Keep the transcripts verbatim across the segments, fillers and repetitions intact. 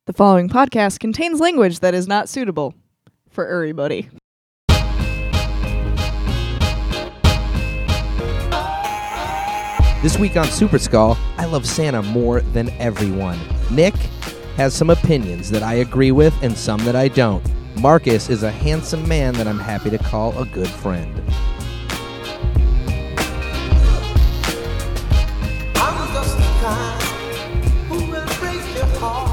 The following podcast contains language that is not suitable for everybody. This week on Super Skull, I love Santa more than everyone. Nick has some opinions that I agree with and some that I don't. Marcus is a handsome man that I'm happy to call a good friend. I'm just the kind who will break your heart.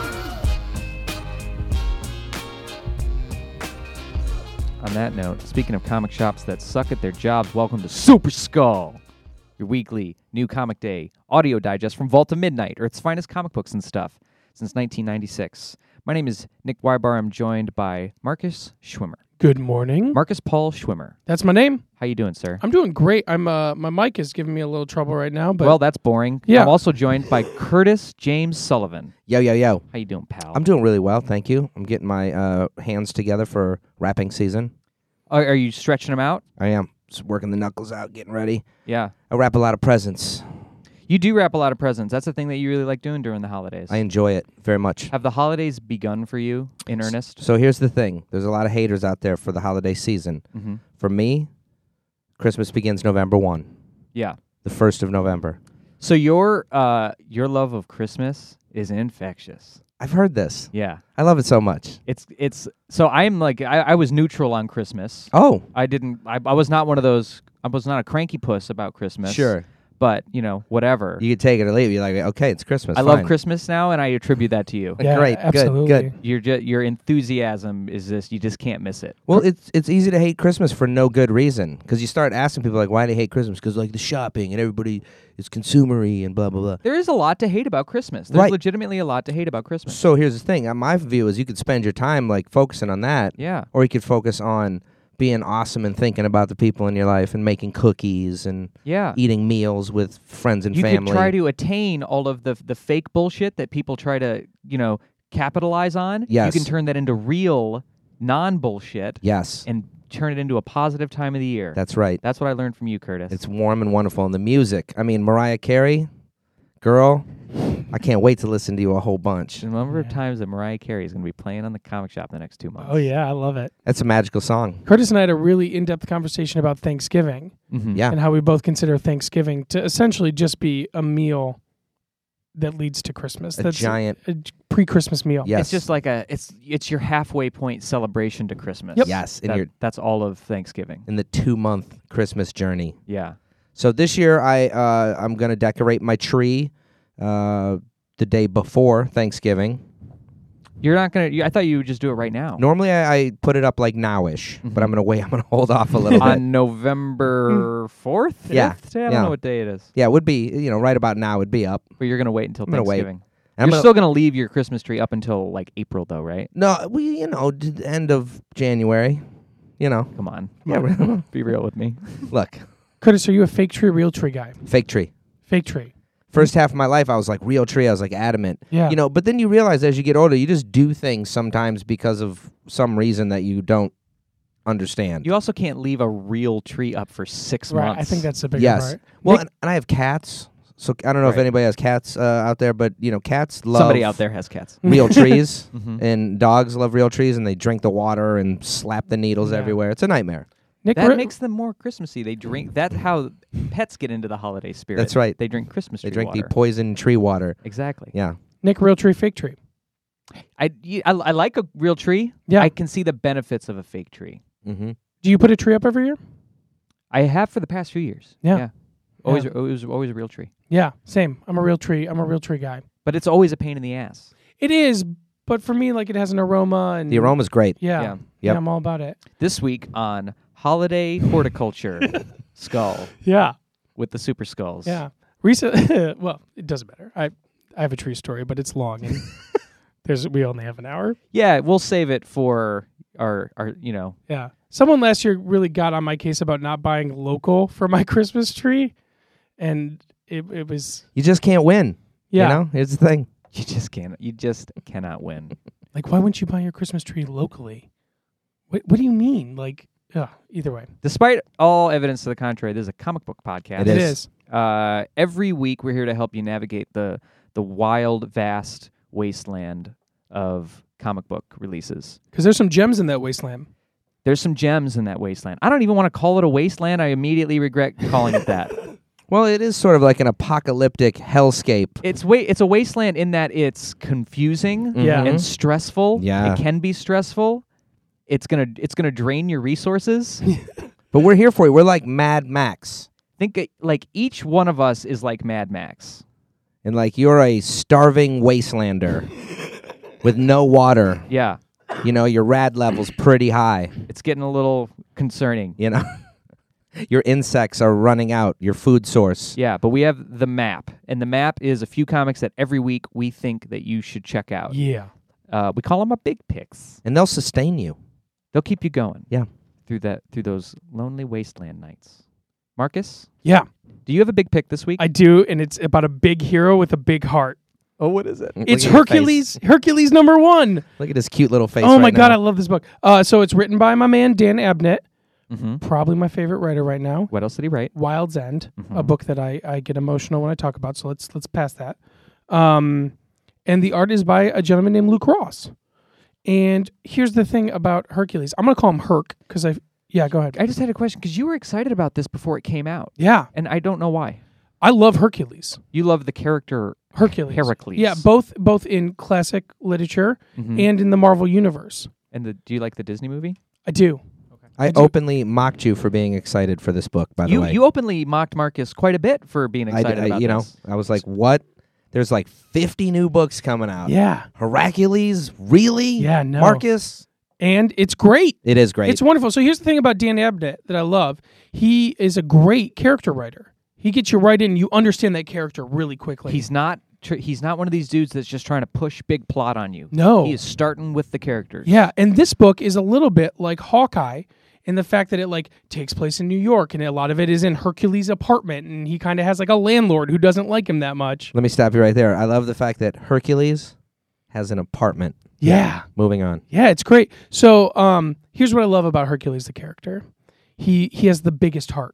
On that note, speaking of comic shops that suck at their jobs, welcome to Super Skull, your weekly new comic day audio digest from Vault to Midnight, Earth's finest comic books and stuff since nineteen ninety-six. My name is Nick Weibar. I'm joined by Marcus Schwimmer. Good morning. Marcus Paul Schwimmer. That's my name. How you doing, sir? I'm doing great. I'm uh my mic is giving me a little trouble right now, but well, that's boring. Yeah. I'm also joined by Curtis James Sullivan. Yo, yo, yo. How you doing, pal? I'm doing really well, thank you. I'm getting my uh, hands together for wrapping season. Are, are you stretching them out? I am. Just working the knuckles out, getting ready. Yeah. I wrap a lot of presents. You do wrap a lot of presents. That's the thing that you really like doing during the holidays. I enjoy it very much. Have the holidays begun for you in earnest? So here's the thing. There's a lot of haters out there for the holiday season. Mm-hmm. For me, Christmas begins November first. Yeah. The first of November. So your uh your love of Christmas is infectious. I've heard this. Yeah. I love it so much. It's it's so I'm like I, I was neutral on Christmas. Oh, I didn't I, I was not one of those I was not a cranky puss about Christmas. sure. But, you know, whatever. You could take it or leave it. You're like, okay, it's Christmas. I fine. love Christmas now and I attribute that to you. yeah, Great, good, absolutely. good. Your ju- your enthusiasm is this you just can't miss it. Well, it's it's easy to hate Christmas for no good reason because you start asking people like, why do they hate Christmas? Because like the shopping and everybody is consumery and blah blah blah. There is a lot to hate about Christmas. There's Right. legitimately a lot to hate about Christmas. So here's the thing. Uh, My view is you could spend your time like focusing on that, Yeah. or you could focus on being awesome and thinking about the people in your life and making cookies and Yeah. eating meals with friends and you family. could try to attain all of the the fake bullshit that people try to, you know, capitalize on. Yes. You can turn that into real non-bullshit Yes, and turn it into a positive time of the year. that's right. That's what I learned from you, Curtis. It's warm and wonderful. And the music. I mean, Mariah Carey, girl, I can't wait to listen to you a whole bunch. the number of Yeah. times that Mariah Carey is going to be playing on the comic shop the next two months. Oh yeah, I love it. That's a magical song. Curtis and I had a really in-depth conversation about Thanksgiving Mhm. Yeah. and how we both consider Thanksgiving to essentially just be a meal that leads to Christmas. A That's giant. a, a pre-Christmas meal. Yes. It's just like a it's it's your halfway point celebration to Christmas. Yep. Yes, in That- your that's all of Thanksgiving. in the two month Christmas journey. Yeah. So this year I uh, I'm gonna decorate my tree uh, the day before Thanksgiving. You're not going to I thought you would just do it right now. Normally I, I put it up like nowish, Mhm. but I'm gonna wait. I'm gonna hold off a little bit. On November fourth? Yeah. I don't Yeah. know what day it is. Yeah, it would be you know right about now it'd be up. But you're going to wait until I'm gonna wait. Thanksgiving. And I'm You're gonna- still going to leave your Christmas tree up until like April though, right? No, we you know d- the end of January. You know, Come on. yeah. Be real with me. Look, Curtis, are you a fake tree or real tree guy? fake tree. Fake tree. First half of my life, I was like real tree. I was like adamant. Yeah. You know, but then you realize as you get older, you just do things sometimes because of some reason that you don't understand. You also can't leave a real tree up for six right. months. I think that's the bigger yes. part. Well, Nick- and, and I have cats, so I don't know if Right. anybody has cats uh, out there, but you know, cats love somebody out there has cats. real trees, Mhm. and dogs love real trees, and they drink the water and slap the needles Yeah. everywhere. It's a nightmare. Nick, That re- makes them more Christmassy. They drink. That's how pets get into the holiday spirit. That's right. They drink Christmas They tree drink water. the poison tree water. Exactly. Yeah. Nick, real tree, fake tree. I, y- I I like a real tree. Yeah. I can see the benefits of a fake tree. Mm-hmm. Do you put a tree up every year? I have for the past few years. Yeah. Always, Yeah. always, always a real tree. Yeah, same. I'm a real tree. I'm a real tree guy. But it's always a pain in the ass. It is, but for me, like it has an aroma and The aroma's great. Yeah, Yeah. yeah, Yep. I'm all about it. This week on Holiday Horticulture Skull Yeah, with the Super Skulls. yeah. Recent. Well, it doesn't matter. I I have a tree story, but it's long and there's we only have an hour. Yeah, we'll save it for our, our you know. Yeah. Someone last year really got on my case about not buying local for my Christmas tree, and it it was You just can't win. yeah. You know, here's the thing. You just can't. You just cannot win. Like, why wouldn't you buy your Christmas tree locally? What What do you mean? Like, ugh, either way, Despite all evidence to the contrary, this is a comic book podcast. It it is. is. Uh, every week, we're here to help you navigate the the wild, vast wasteland of comic book releases. Because there's some gems in that wasteland. There's some gems in that wasteland. I don't even want to call it a wasteland. I immediately regret calling it that. Well, it is sort of like an apocalyptic hellscape. It's wa- It's a wasteland in that it's confusing Yeah. and stressful. Yeah. It can be stressful. It's gonna it's gonna drain your resources. But we're here for you. We're like Mad Max. Think it, like each one of us is like Mad Max. And like you're a starving wastelander with no water. Yeah, You know, your rad level's pretty high. it's getting a little concerning. You know, your insects are running out, your food source. Yeah, but we have the map, and the map is a few comics that every week we think that you should check out. Yeah. Uh, we call them our big picks. And they'll sustain you. They'll keep you going. Yeah. Through that through those lonely wasteland nights. Marcus, Yeah, do you have a big pick this week? I do, and it's about a big hero with a big heart. oh, what is it? Look It's at your Hercules. face. Hercules number one. Look at his cute little face. Oh right my god, now. I love this book. Uh, so it's written by my man Dan Abnett, Mm-hmm. probably my favorite writer right now. What else did he write? Wild's End, a Mhm. book that I, I get emotional when I talk about. So let's let's pass that. Um, and the art is by a gentleman named Luke Ross. And here's the thing about Hercules. I'm gonna call him Herc because I yeah go ahead. I just had a question because you were excited about this before it came out, Yeah, and I don't know why. I love Hercules. You love the character Hercules. Heracles. Yeah, both both in classic literature Mhm. and in the Marvel universe. And the do you like the Disney movie? I do. I I do- openly mocked you for being excited for this book, by the You way. you openly mocked Marcus quite a bit for being I, excited I- about you know, this. I was like, what? There's like fifty new books coming out. Yeah. Hercules? Really? Yeah, no. Marcus? And it's great. It is great. It's wonderful. So here's the thing about Dan Abnett that I love. He is a great character writer. He gets you right in. You understand that character really quickly. He's not tr- he's not one of these dudes that's just trying to push big plot on you. No. He is starting with the characters. Yeah, and this book is a little bit like Hawkeye in the fact that it like takes place in New York, and a lot of it is in Hercules' apartment, and he kind of has like a landlord who doesn't like him that much. Let me stop you right there. I love the fact that Hercules has an apartment. Yeah. Moving on. Yeah, it's great. So, um, here's what I love about Hercules, the character. He he has the biggest heart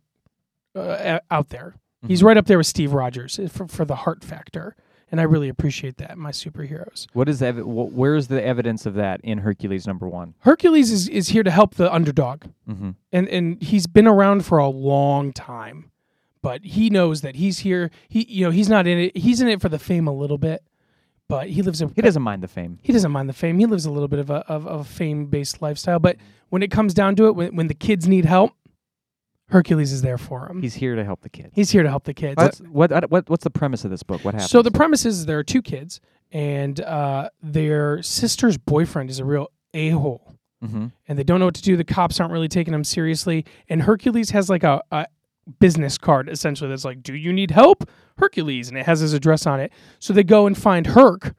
uh, out there. He's right up there with Steve Rogers for, for the heart factor, and I really appreciate that in my superheroes. What is ev- wh- where is the evidence of that in Hercules number one? Hercules is, is here to help the underdog, Mm-hmm. and and he's been around for a long time, but he knows that he's here. He you know he's not in it. He's in it for the fame a little bit, but he lives a He doesn't mind the fame. he doesn't mind the fame. He lives a little bit of a of, of a fame based lifestyle. But when it comes down to it, when when the kids need help, Hercules is there for him. He's here to help the kids. He's here to help the kids. What's, what, I- what what's the premise of this book? What happens? So the premise is there are two kids, and uh, their sister's boyfriend is a real a hole, mm-hmm. and they don't know what to do. The cops aren't really taking them seriously, and Hercules has like a, a business card essentially that's like, "Do you need help, Hercules?" And it has his address on it. So they go and find Herc,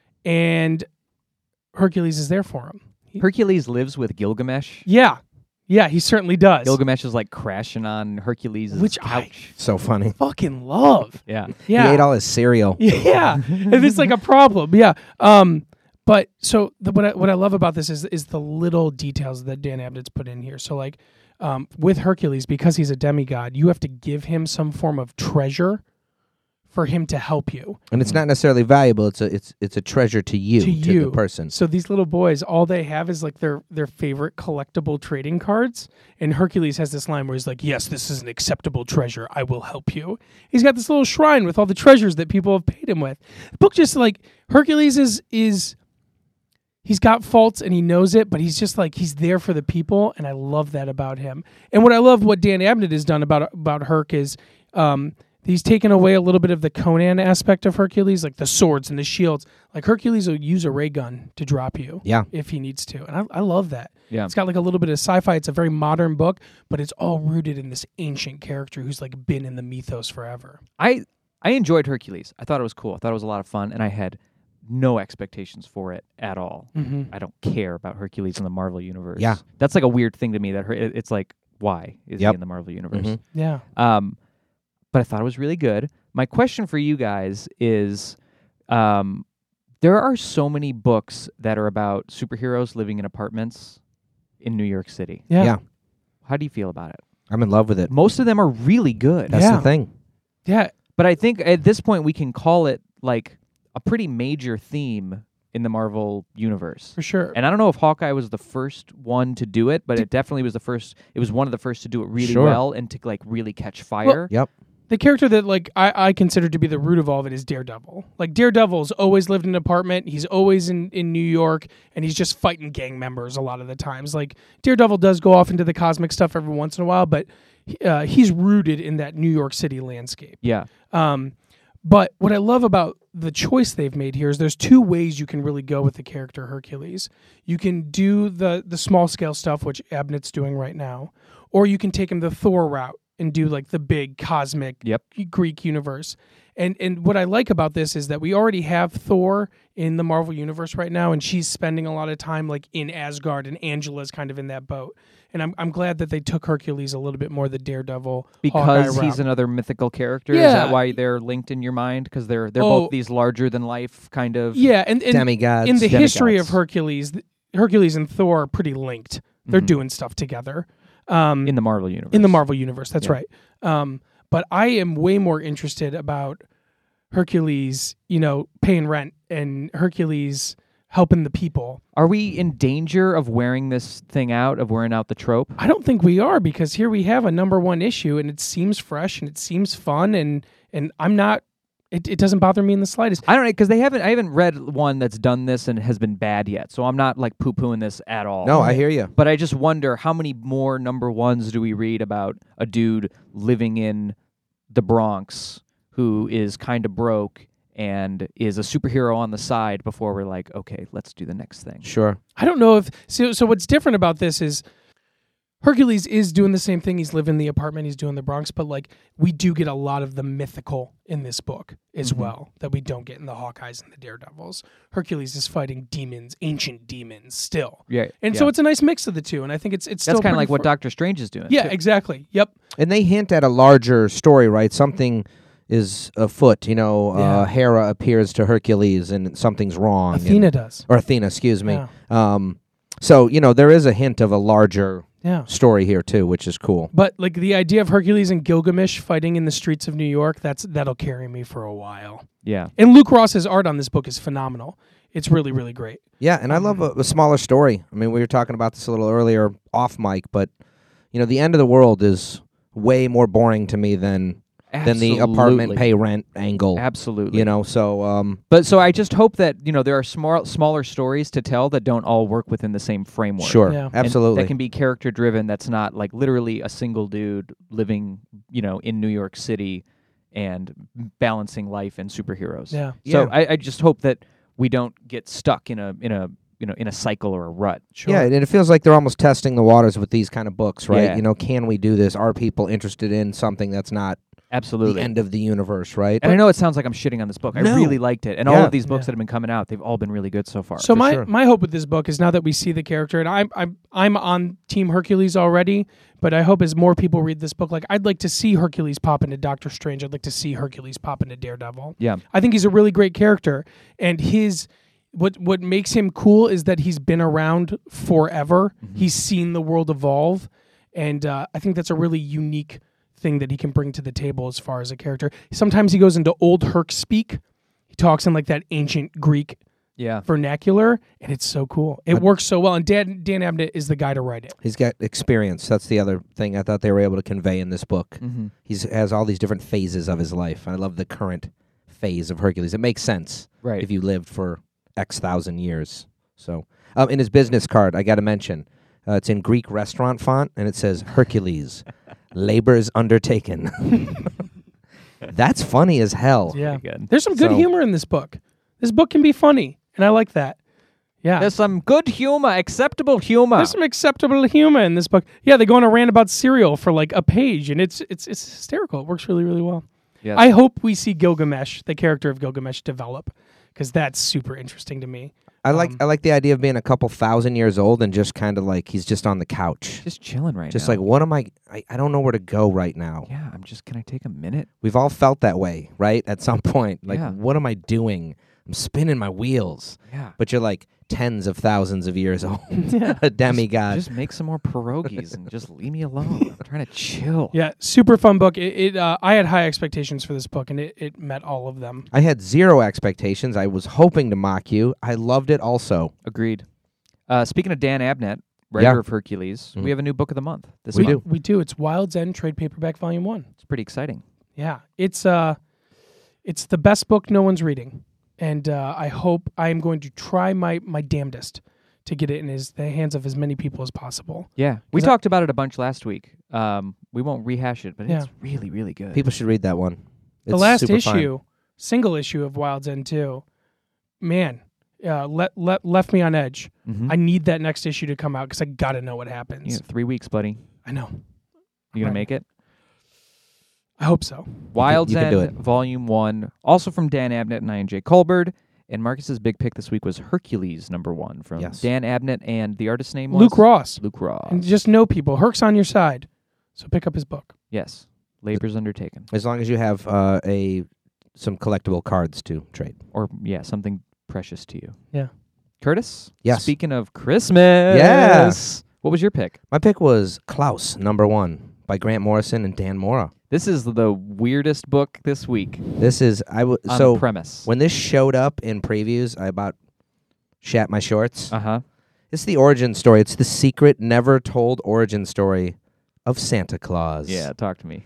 and Hercules is there for him. He- Hercules lives with Gilgamesh. yeah, yeah, he certainly does. Gilgamesh is like crashing on Hercules' Which I- couch. So funny. Fucking love. Yeah. Yeah, He ate all his cereal. Yeah, and it's like a problem. Yeah. Um. But so the, what I, what I love about this is is the little details that Dan Abnett's put in here. So like, um, with Hercules, because he's a demigod, you have to give him some form of treasure for him to help you. And it's not necessarily valuable. It's a it's it's a treasure to you, To to, you. the person. So these little boys, all they have is like their their favorite collectible trading cards. And Hercules has this line where he's like, "Yes, this is an acceptable treasure. I will help you." He's got this little shrine with all the treasures that people have paid him with. The book just like Hercules is is he's got faults and he knows it, but he's just like he's there for the people, and I love that about him. And what I love what Dan Abnett has done about about Herc is um he's taken away a little bit of the Conan aspect of Hercules, like the swords and the shields. Like Hercules will use a ray gun to drop you Yeah. if he needs to. And I, I love that. Yeah. It's got like a little bit of sci-fi. It's a very modern book, but it's all rooted in this ancient character who's like been in the mythos forever. I I enjoyed Hercules. I thought it was cool. I thought it was a lot of fun, and I had no expectations for it at all. Mm-hmm. I don't care about Hercules in the Marvel universe. Yeah. That's like a weird thing to me. That her, it- it's like, why is Yep. he in the Marvel universe? Mhm. Yeah. Um, but I thought it was really good. My question for you guys is, um, there are so many books that are about superheroes living in apartments in New York City. Yeah. Yeah. How do you feel about it? I'm in love with it. Most of them are really good. That's Yeah. the thing. Yeah. But I think at this point we can call it like a pretty major theme in the Marvel universe. For sure. And I don't know if Hawkeye was the first one to do it, but it definitely was the first. It was one of the first to do it really Sure. well and to like really catch fire. Yep. The character that like I, I consider to be the root of all of it is Daredevil. Like Daredevil's always lived in an apartment. He's always in, in New York, and he's just fighting gang members a lot of the times. Like Daredevil does go off into the cosmic stuff every once in a while, but uh, he's rooted in that New York City landscape. Yeah. Um, but what I love about the choice they've made here is there's two ways you can really go with the character Hercules. You can do the the small scale stuff, which Abnett's doing right now, or you can take him the Thor route and do like the big cosmic Yep. Greek universe. And and what I like about this is that we already have Thor in the Marvel universe right now, and she's spending a lot of time like in Asgard, and Angela's kind of in that boat. And I'm I'm glad that they took Hercules a little bit more the Daredevil Because Hawkeye he's route. another mythical character. Is Yeah. that why they're linked in your mind? Because they're they're Oh. both these larger than life kind of. Yeah, and, and Demigods. in the history of Demigods. Hercules, th- Hercules and Thor are pretty linked. They're Mhm. doing stuff together. Um, In the Marvel universe. in the Marvel universe. That's Yeah. right. Um, but I am way more interested about Hercules, you know, paying rent and Hercules helping the people. Are we in danger of wearing this thing out, of wearing out the trope? I don't think we are, because here we have a number one issue, and it seems fresh and it seems fun, and and I'm not. It, it doesn't bother me in the slightest. I don't know, because they haven't. I haven't read one that's done this and has been bad yet, so I'm not like poo pooing this at all. No, I hear you. But I just wonder how many more number ones do we read about a dude living in the Bronx who is kind of broke and is a superhero on the side before we're like, okay, let's do the next thing. Sure. I don't know if so. So what's different about this is Hercules is doing the same thing. He's living in the apartment. He's doing the Bronx, but like we do get a lot of the mythical in this book as Mm-hmm. well that we don't get in the Hawkeyes and the Daredevils. Hercules is fighting demons, ancient demons, still, Yeah, and yeah. so it's a nice mix of the two. And I think it's it's that's still kind of pretty like what fr- Doctor Strange is doing. Yeah, too. exactly. Yep. And they hint at a larger story, right? Something is afoot. You know, Yeah. uh, Hera appears to Hercules and something's wrong. and- Athena does. or Athena, excuse me. Yeah. Um, so, you know, there is a hint of a larger Yeah. story here, too, which is cool. But like the idea of Hercules and Gilgamesh fighting in the streets of New York, that's that'll carry me for a while. yeah. And Luke Ross's art on this book is phenomenal. It's really, really great. Yeah, and I love a, a smaller story. I mean, we were talking about this a little earlier off mic, but, you know, the end of the world is way more boring to me than than the apartment Absolutely. pay rent angle. Absolutely. You know, so um, But so I just hope that, you know, there are small, smaller stories to tell that don't all work within the same framework. sure, Yeah. And And absolutely. that can be character driven. That's not like literally a single dude living, you know, in New York City and balancing life and superheroes. Yeah. So Yeah. I, I just hope that we don't get stuck in a in a you know in a cycle or a rut. Sure. Yeah, and it feels like they're almost testing the waters with these kind of books, right? Yeah. You know, can we do this? Are people interested in something that's not Absolutely. the end of the universe, right? And I know it sounds like I'm shitting on this book. I No. really liked it. And all Yeah. of these books Yeah. that have been coming out, they've all been really good so far. So for my, sure. my hope with this book is now that we see the character, and I'm I'm I'm on Team Hercules already, but I hope as more people read this book, like I'd like to see Hercules pop into Doctor Strange. I'd like to see Hercules pop into Daredevil. yeah. I think he's a really great character, and his what what makes him cool is that he's been around forever. Mm-hmm. He's seen the world evolve, and uh, I think that's a really unique thing that he can bring to the table as far as a character. Sometimes he goes into old Herc speak. He talks in like that ancient Greek Yeah. vernacular, and it's so cool. It works so well, and Dan Dan Abnett is the guy to write it. He's got experience. That's the other thing I thought they were able to convey in this book. Mm-hmm. He's has all these different phases of his life. I love the current phase of Hercules. It makes sense Right. if you lived for X thousand years. So, um, in his business card, I got to mention, uh, it's in Greek restaurant font, and it says Hercules, labors undertaken. That's funny as hell. Yeah, Pretty good. there's some good So- humor in this book. This book can be funny, and I like that. Yeah. There's some good humor, acceptable humor. There's some acceptable humor in this book. Yeah, they go on a rant about cereal for like a page, and it's it's it's hysterical. It works really, really well. Yes. I hope we see Gilgamesh, the character of Gilgamesh, develop, because that's super interesting to me. I like Um, I like the idea of being a couple thousand years old and just kind of like he's just on the couch. just chilling right Just now. like, what am I, I? I don't know where to go right now. yeah, I'm just. Can I take a minute? We've all felt that way, right? At some point. Like, Yeah. what am I doing? I'm spinning my wheels. Yeah. But you're like tens of thousands of years old. Yeah. A demigod. Just make some more pierogies and just leave me alone. I'm trying to chill. Yeah, super fun book. It, it uh, I had high expectations for this book, and it, it met all of them. I had zero expectations. I was hoping to mock you. I loved it also. Agreed. Uh, speaking of Dan Abnett, writer Yeah. of Hercules, Mhm. we have a new book of the month this We month. do. We do. It's Wild's End trade paperback volume one. It's pretty exciting. Yeah, it's uh, it's the best book no one's reading, and uh, I hope I am going to try my my damnedest to get it in his, the hands of as many people as possible. Yeah. We 'Cause I- talked about it a bunch last week. Um, we won't rehash it, but Yeah. it's really, really good. People should read that one. The It's last super issue, fun. single issue of Wild's End too, man, uh, let, let, left me on edge. Mhm. I need that next issue to come out because I got to know what You happens. got three weeks, buddy. I know. You gonna Right. make it? I hope so. Wild's you can do End, Volume One, also from Dan Abnett and Ian J. Colbert. And Marcus's big pick this week was Hercules number one from Yes. Dan Abnett, and the artist's name was Luke Ross. Luke Ross. And just know people. Herc's on your side. So pick up his book. Yes, labor's undertaken, As long as you have uh, a some collectible cards to trade. or yeah, something precious to you. Yeah. Curtis. Yes. Speaking of Christmas, Yeah. what was your pick? My pick was Klaus, number one, by Grant Morrison and Dan Mora. This is the weirdest book this week This is I w- on so the premise. when this showed up in previews, I about shat my shorts. Uh huh. It's the origin story. It's the secret, never told origin story of Santa Claus. Yeah, talk to me.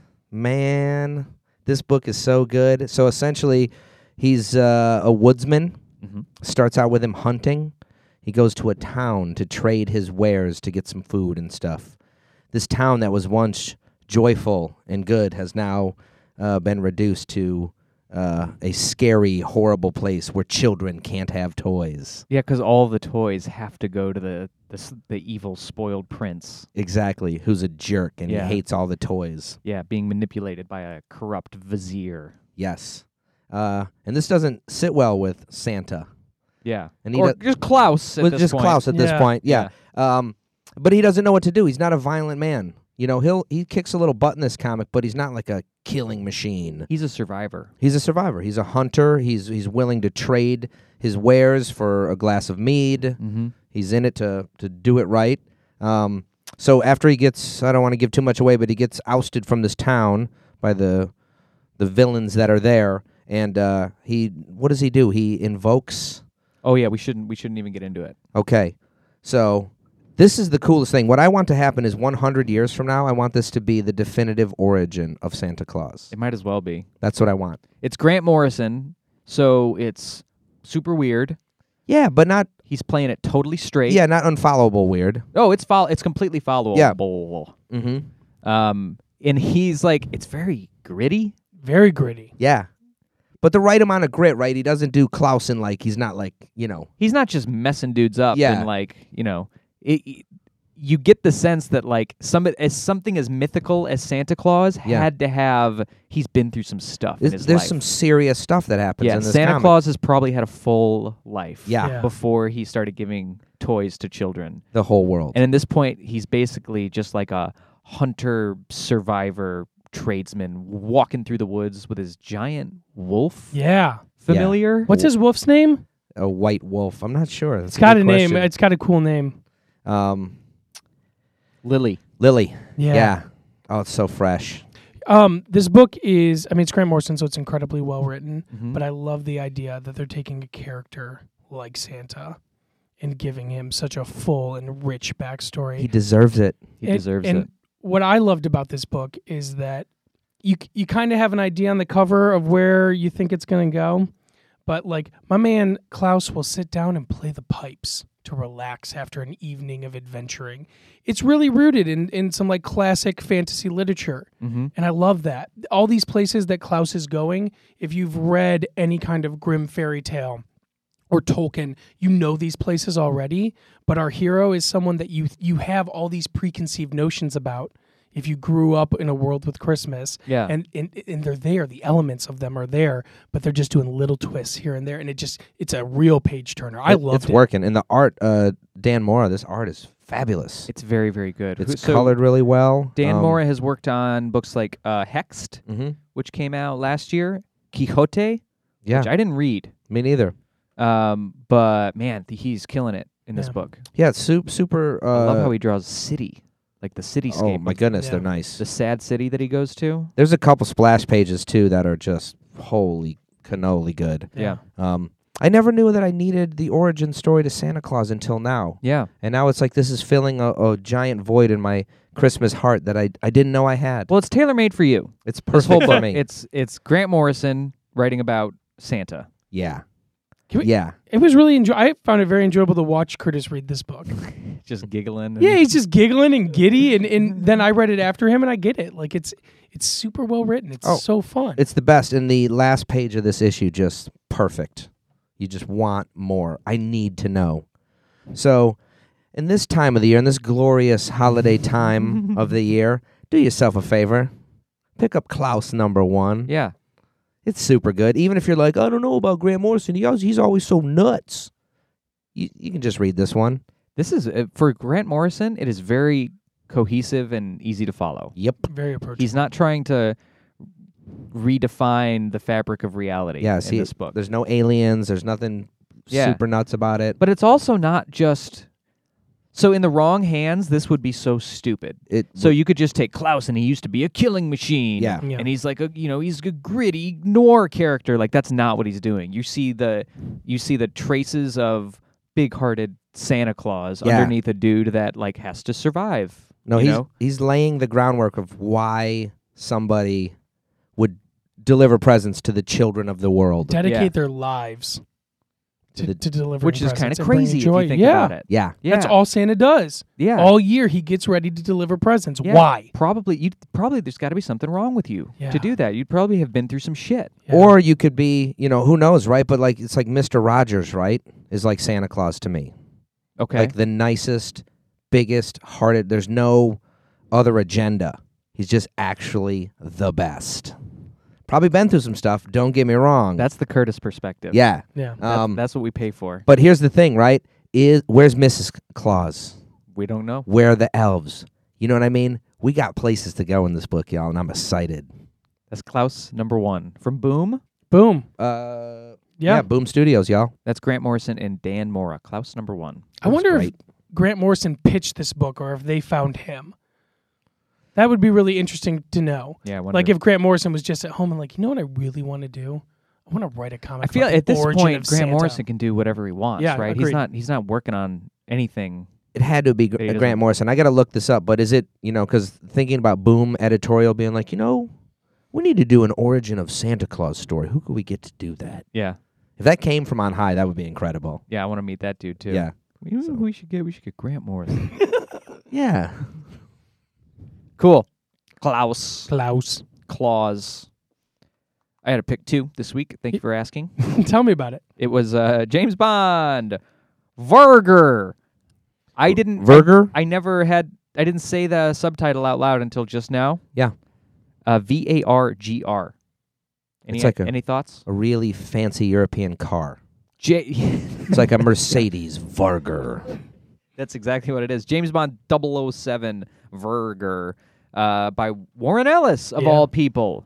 Man, this book is so good. So essentially, he's uh, a woodsman. hmm Starts out with him hunting. He goes to a town to trade his wares to get some food and stuff. This town that was once joyful and good has now uh, been reduced to uh, a scary, horrible place where children can't have toys. Yeah, because all the toys have to go to the the, s- the evil spoiled prince. Exactly. Who's a jerk and Yeah. he hates all the toys. Yeah, being manipulated by a corrupt vizier. Yes. Uh, and this doesn't sit well with Santa. Yeah, And he or does- just Klaus at With this just point. Klaus at this Yeah. point. Yeah. Um, but he doesn't know what to do. He's not a violent man. You know, he'll he kicks a little butt in this comic, but he's not like a killing machine. He's a survivor. He's a survivor. He's a hunter. He's he's willing to trade his wares for a glass of mead. Mm-hmm. He's in it to to do it right. Um, so after he gets, I don't want to give too much away, but he gets ousted from this town by the the villains that are there, and uh, he what does he do? He invokes. Oh yeah, we shouldn't we shouldn't even get into it. Okay, so this is the coolest thing. What I want to happen is one hundred years from now, I want this to be the definitive origin of Santa Claus. It might as well be. That's what I want. It's Grant Morrison, so it's super weird. Yeah, but not He's playing it totally straight. yeah, not unfollowable weird. Oh, it's follow. It's completely followable. Yeah. Mm-hmm. Um, and he's like, it's very gritty. Very gritty. Yeah. But the right amount of grit, right? He doesn't do Klausen like he's not like, you know. He's not just messing dudes up. Yeah. And like, you know, it, it- you get the sense that like some as something as mythical as Santa Claus Yeah. had to have. He's been through some stuff in There's, his there's life. some serious stuff that happens yeah, in this Santa comic. Claus has probably had a full life. Yeah. Yeah. Before he started giving toys to children. The whole world. And at this point, he's basically just like a hunter, survivor, tradesman walking through the woods with his giant wolf. Yeah. Familiar? What's his wolf's name? A white wolf. I'm not sure. That's It's got good a name. question. It's got a cool name. Um, Lily. Lily. Yeah. Yeah. Oh, it's so fresh. Um, this book is, I mean, it's Grant Morrison, so it's incredibly well written. Mhm. But I love the idea that they're taking a character like Santa and giving him such a full and rich backstory. He deserves it. He And- deserves and it. What I loved about this book is that you you kind of have an idea on the cover of where you think it's going to go, but like my man Klaus will sit down and play the pipes to relax after an evening of adventuring. It's really rooted in in some like classic fantasy literature. Mm-hmm. And I love that. All these places that Klaus is going, if you've read any kind of grim fairy tale or Tolkien, you know these places already, but our hero is someone that you you have all these preconceived notions about if you grew up in a world with Christmas. Yeah. And, and and they're there, the elements of them are there, but they're just doing little twists here and there, and it just it's a real page turner. I It- love It's it. working. And the art, uh, Dan Mora, this art is fabulous. It's very, very good. It's Who- so colored really well. Dan Um, Mora has worked on books like uh, Hexed, mhm. which came out last year, Quixote, Yeah. which I didn't read. Me neither. Um, but man, th- he's killing it in this Yeah. book. Yeah, it's super. super uh, I love how he draws city, like the cityscape. Oh my of goodness, Yeah. they're nice. The sad city that he goes to. There's a couple splash pages too that are just holy cannoli good. Yeah. Um, I never knew that I needed the origin story to Santa Claus until now, Yeah. and now it's like this is filling a, a giant void in my Christmas heart that I I didn't know I had. Well, it's tailor made for you. It's This whole perfect for book, me. it's it's Grant Morrison writing about Santa. yeah, Can we- yeah. It was really enjoy. I found it very enjoyable to watch Curtis read this book. Just giggling. and- Yeah, he's just giggling and giddy, and, and then I read it after him, and I get it. Like it's it's super well written. It's Oh, so fun. It's the best. And the last page of this issue, just perfect. You just want more. I need to know. So, in this time of the year, in this glorious holiday time of the year, do yourself a favor. Pick up Klaus number one. Yeah. It's super good. Even if you're like, I don't know about Grant Morrison. He always, he's always so nuts. You, you can just read this one. This is uh, for Grant Morrison. It is very cohesive and easy to follow. Yep. Very approachable. He's not trying to redefine the fabric of reality Yeah, in see, this book. there's no aliens. There's nothing Yeah. super nuts about it. But it's also not just. So in the wrong hands, this would be so stupid. It So you could just take Klaus, and he used to be a killing machine. Yeah. Yeah. And he's like a, you know, he's a gritty noir character. Like that's not what he's doing. You see the, you see the traces of big-hearted Santa Claus Yeah. underneath a dude that like has to survive. No, you he's know? he's laying the groundwork of why somebody would deliver presents to the children of the world. dedicate Yeah. their lives to, The- to deliver, Which is kind presents of and bringing crazy if joy. you think yeah. about it. yeah. Yeah, That's all Santa does. Yeah, All year he gets ready to deliver presents. Yeah. Why? Probably you. Probably there's got to be something wrong with you Yeah. to do that. You'd probably have been through some shit. Yeah. Or you could be, you know, who knows, right? But like it's like Mister Rogers, right? Is like Santa Claus to me. Okay. Like the nicest, biggest hearted. There's no other agenda. He's just actually the best. Probably been through some stuff. Don't get me wrong. That's the Curtis perspective. yeah. yeah. That's, Um, that's what we pay for. but here's the thing, right? Is where's Missus Claus? We don't know. Where are the elves? You know what I mean? We got places to go in this book, y'all, and I'm excited. That's Klaus number one from Boom. Boom. Uh, Yeah. yeah, Boom Studios, y'all. That's Grant Morrison and Dan Mora. Klaus number one. I wonder great. if Grant Morrison pitched this book or if they found him. That would be really interesting to know. Yeah. I wonder Like if Grant Morrison was just at home and like, you know what I really want to do? I want to write a comic. I feel about the at this origin point of Grant Santa. Morrison can do whatever he wants. Yeah, right. agreed. He's not. He's not working on anything. It had to be Gr- He Grant doesn't- Morrison. I got to look this up, but is it, you know, because thinking about Boom editorial being like, you know, we need to do an origin of Santa Claus story. Who could we get to do that? Yeah. If that came from on high, that would be incredible. Yeah. I want to meet that dude too. Yeah. You know who we should get? We should get Grant Morrison. Yeah. Cool. Klaus. Klaus. Claus. I had to pick two this week. Thank you for asking. Tell me about it. It was uh, James Bond, Varger. I didn't. Verger? I, I never had. I didn't say the subtitle out loud until just now. Yeah. Uh, V A R G R. Any It's like a- any thoughts? A really fancy European car. J- It's like a Mercedes Varger. That's exactly what it is. James Bond double oh seven Verger uh, by Warren Ellis of Yeah. all people,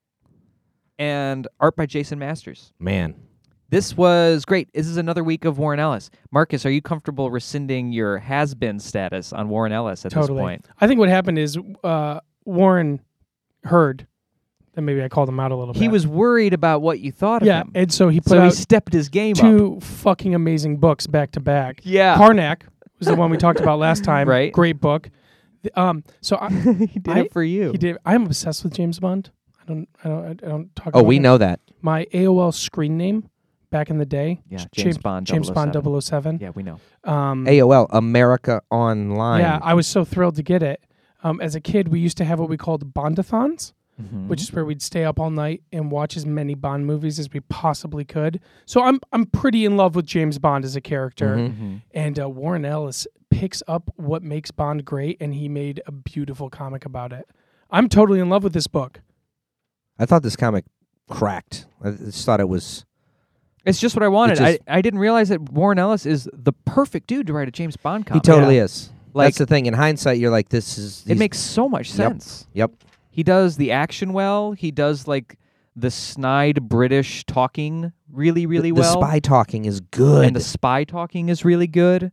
and art by Jason Masters. Man. This was great. This is another week of Warren Ellis. Marcus, are you comfortable rescinding your has-been status on Warren Ellis at Totally. this point? I think what happened is uh, Warren heard that maybe I called him out a little bit. He was worried about what you thought yeah, of him. and so he put So he out stepped his game up. two fucking amazing books back to back. Yeah. Karnak was the one we talked about last time. Right. Great book. The- Um, so I, he did I- it for you. he did. I'm obsessed with James Bond. I don't. I don't. I don't talk. Oh, about we him. know that. My A O L screen name back in the day. Yeah, J- James Bond James Bond double oh double oh seven. seven. Yeah, we know. Um, A O L, America Online. yeah, I was so thrilled to get it. Um, as a kid, we used to have what we called Bondathons, Mhm. which is where we'd stay up all night and watch as many Bond movies as we possibly could. So I'm I'm pretty in love with James Bond as a character, Mhm. Mhm. and uh, Warren Ellis picks up what makes Bond great, and he made a beautiful comic about it. I'm totally in love with this book. I thought this comic cracked. I just thought it was. It's just what I wanted. just- I, I didn't realize that Warren Ellis is the perfect dude to write a James Bond He comic. totally is. Like- That's the thing. In hindsight, you're like, this is. It these- makes so much Yep. sense. Yep. He does the action well. He does like the snide British talking really, really the, well. The spy talking is good. And the spy talking is really good.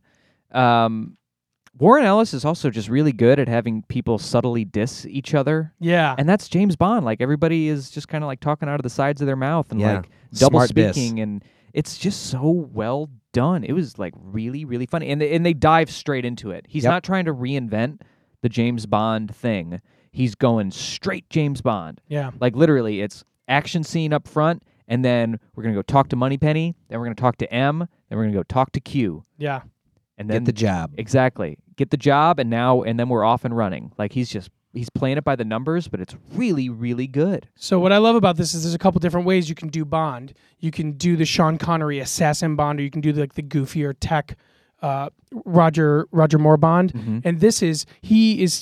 Um, Warren Ellis is also just really good at having people subtly diss each other. Yeah. And that's James Bond. Like, everybody is just kind of like talking out of the sides of their mouth and Yeah. like double Smart diss. speaking. And it's just so well done. It was like really, really funny. And they, and they dive straight into it. He's Yep. not trying to reinvent the James Bond thing. He's going straight James Bond. Yeah. Like, literally, it's action scene up front, and then we're going to go talk to Moneypenny, then we're going to talk to M, then we're going to go talk to Q. Yeah. And then Get the job. Exactly. Get the job, and now and then we're off and running. Like, he's just he's playing it by the numbers, but it's really, really good. So what I love about this is there's a couple different ways you can do Bond. You can do the Sean Connery assassin Bond, or you can do like the goofier tech uh, Roger Roger Moore Bond. Mhm. And this is he is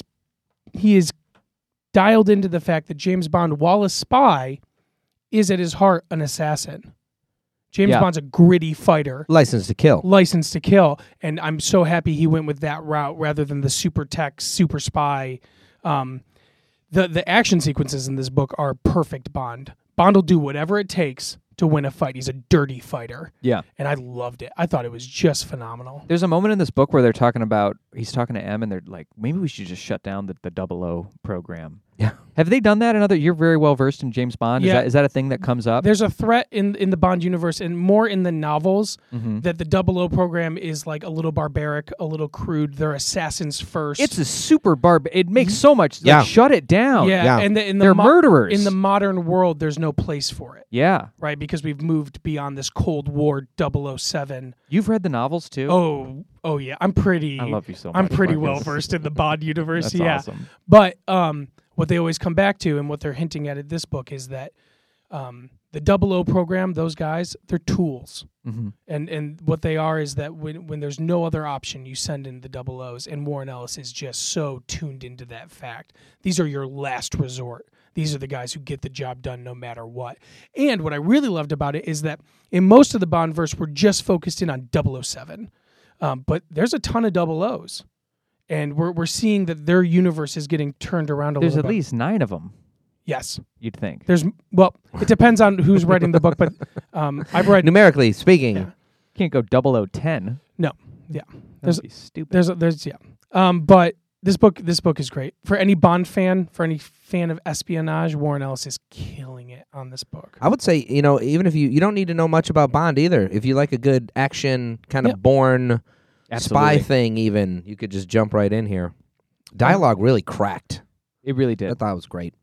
he is dialed into the fact that James Bond, while a spy, is at his heart an assassin. James Yeah. Bond's a gritty fighter, License to kill. licensed to kill, and I'm so happy he went with that route rather than the super tech, super spy. Um, the the action sequences in this book are perfect Bond. Bond will do whatever it takes to win a fight. He's a dirty fighter, Yeah. and I loved it. I thought it was just phenomenal. There's a moment in this book where they're talking about, he's talking to M, and they're like, maybe we should just shut down the, the double O program. Yeah. Have they done that in other, you're very well versed in James Bond. Is, Yeah. that, is that a thing that comes up? There's a threat in in the Bond universe, and more in the novels, Mhm. that the double O program is like a little barbaric, a little crude. They're assassins first. It's a super barb. It makes so much. Like, Yeah. shut it down. yeah, Yeah. and the, in the They're mo- murderers. In the modern world, there's no place for it, Yeah. right? Because we've moved beyond this Cold War double oh seven. You've read the novels too? Oh, oh yeah, I'm pretty. I love you so much. I'm pretty Marcus. well versed in the Bond universe. That's yeah, awesome. but um, what they always come back to, and what they're hinting at in this book, is that um, the double O program, those guys, they're tools. Mm-hmm. And and what they are is that when when there's no other option, you send in the double O's, and Warren Ellis is just so tuned into that fact. These are your last resort. These are the guys who get the job done no matter what. And what I really loved about it is that in most of the Bondverse, we're just focused in on double oh seven. Um, but there's a ton of double O's. And we're we're seeing that their universe is getting turned around a There's little at bit. least nine of them, Yes. you'd think. There's well, it depends on who's writing the book, but um, I've read Numerically speaking, Yeah. Can't go double O ten. no. Yeah. That'd There's be stupid. There's there's yeah. Um, but this book this book is great for any Bond fan, for any fan of espionage. Warren Ellis is killing it on this book. I would say, you know, even if you you don't need to know much about Bond either. If you like a good action kind of Yeah. Bourne Absolutely. spy thing, even you could just jump right in here. Dialogue really cracked. It really I did. thought it was great.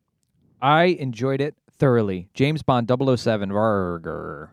I enjoyed it thoroughly. James Bond double oh seven Varger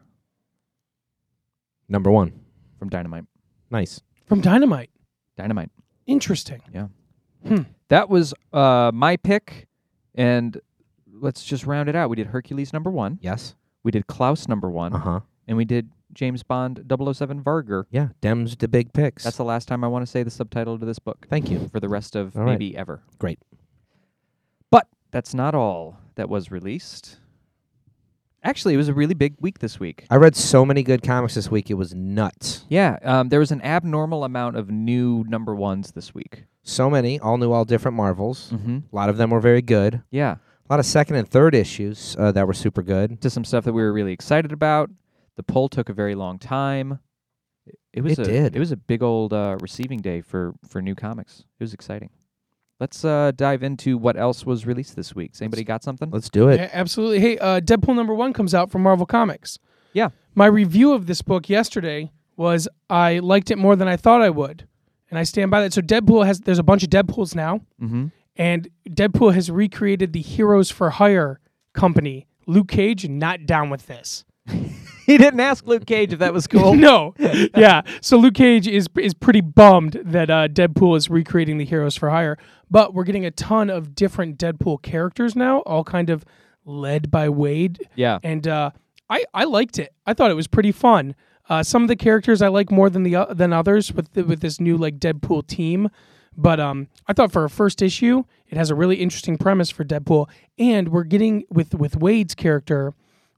Number one, from Dynamite. nice. From Dynamite. Dynamite. Interesting. That was uh, my pick, and let's just round it out. We did Hercules number one. Yes. We did Klaus number one. Uh huh. And we did James Bond double oh seven Varger. Yeah. Dem's the big picks. That's the last time I want to say the subtitle to this book. Thank you. For the rest of All right. maybe ever. Great. But that's not all that was released. Actually, it was a really big week this week. I read so many good comics this week. It was nuts. Yeah, um, there was an abnormal amount of new number ones this week. So many, all new, all different Marvels. Mm-hmm. A lot of them were very good. Yeah, A lot of second and third issues uh, that were super good. to some stuff that we were really excited about. The poll took a very long time. It, it was It a, did. It was a big old uh, receiving day for, for new comics. It was exciting. Let's uh, dive into what else was released this week. Has anybody got something? Let's do it. Yeah, absolutely. Hey, uh, Deadpool number one comes out from Marvel Comics. Yeah. My review of this book yesterday was I liked it more than I thought I would, and I stand by that. So Deadpool has there's a bunch of Deadpools now, Mm-hmm. and Deadpool has recreated the Heroes for Hire company. Luke Cage not down with this. He didn't ask Luke Cage if that was cool. No, yeah. So Luke Cage is is pretty bummed that uh, Deadpool is recreating the Heroes for Hire, but we're getting a ton of different Deadpool characters now, all kind of led by Wade. Yeah. And uh, I I liked it. I thought it was pretty fun. Uh, some of the characters I like more than the uh, than others with the, with this new like Deadpool team. But um, I thought for a first issue, it has a really interesting premise for Deadpool, and we're getting with with Wade's character.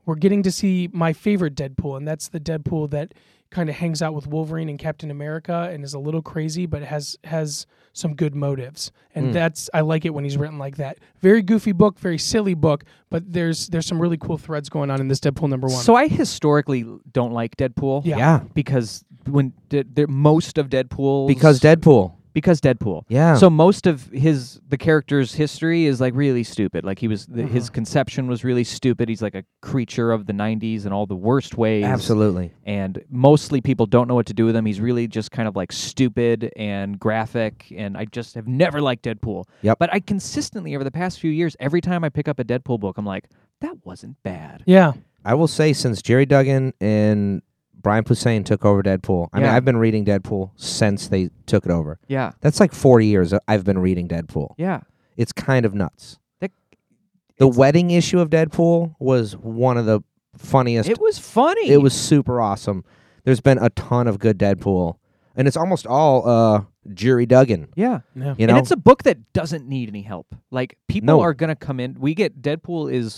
we're getting to see my favorite Deadpool, and that's the Deadpool that kind of hangs out with Wolverine and Captain America and is a little crazy, but has has some good motives. And Mm. that's I like it when he's written like that. Very goofy book, very silly book, but there's there's some really cool threads going on in this Deadpool number one. So I historically don't like Deadpool. Yeah. Yeah. Because when de- de- most of Deadpool Because Deadpool. because Deadpool. Yeah. So most of his the character's history is like really stupid. Like he was the, Mm-hmm. his conception was really stupid. He's like a creature of the nineties in all the worst ways. Absolutely. And mostly people don't know what to do with him. He's really just kind of like stupid and graphic, and I just have never liked Deadpool. Yep. But I consistently over the past few years, every time I pick up a Deadpool book, I'm like, that wasn't bad. yeah. I will say, since Jerry Duggan and Brian Posehn took over Deadpool, I mean, Yeah. I've been reading Deadpool since they took it over. Yeah. That's like forty years I've been reading Deadpool. Yeah. It's kind of nuts. That- The it's- wedding issue of Deadpool was one of the funniest. It was funny. It was super awesome. There's been a ton of good Deadpool, and it's almost all uh, Jerry Duggan. Yeah. Yeah. You know, And it's a book that doesn't need any help. Like people No. are gonna come in. We get Deadpool is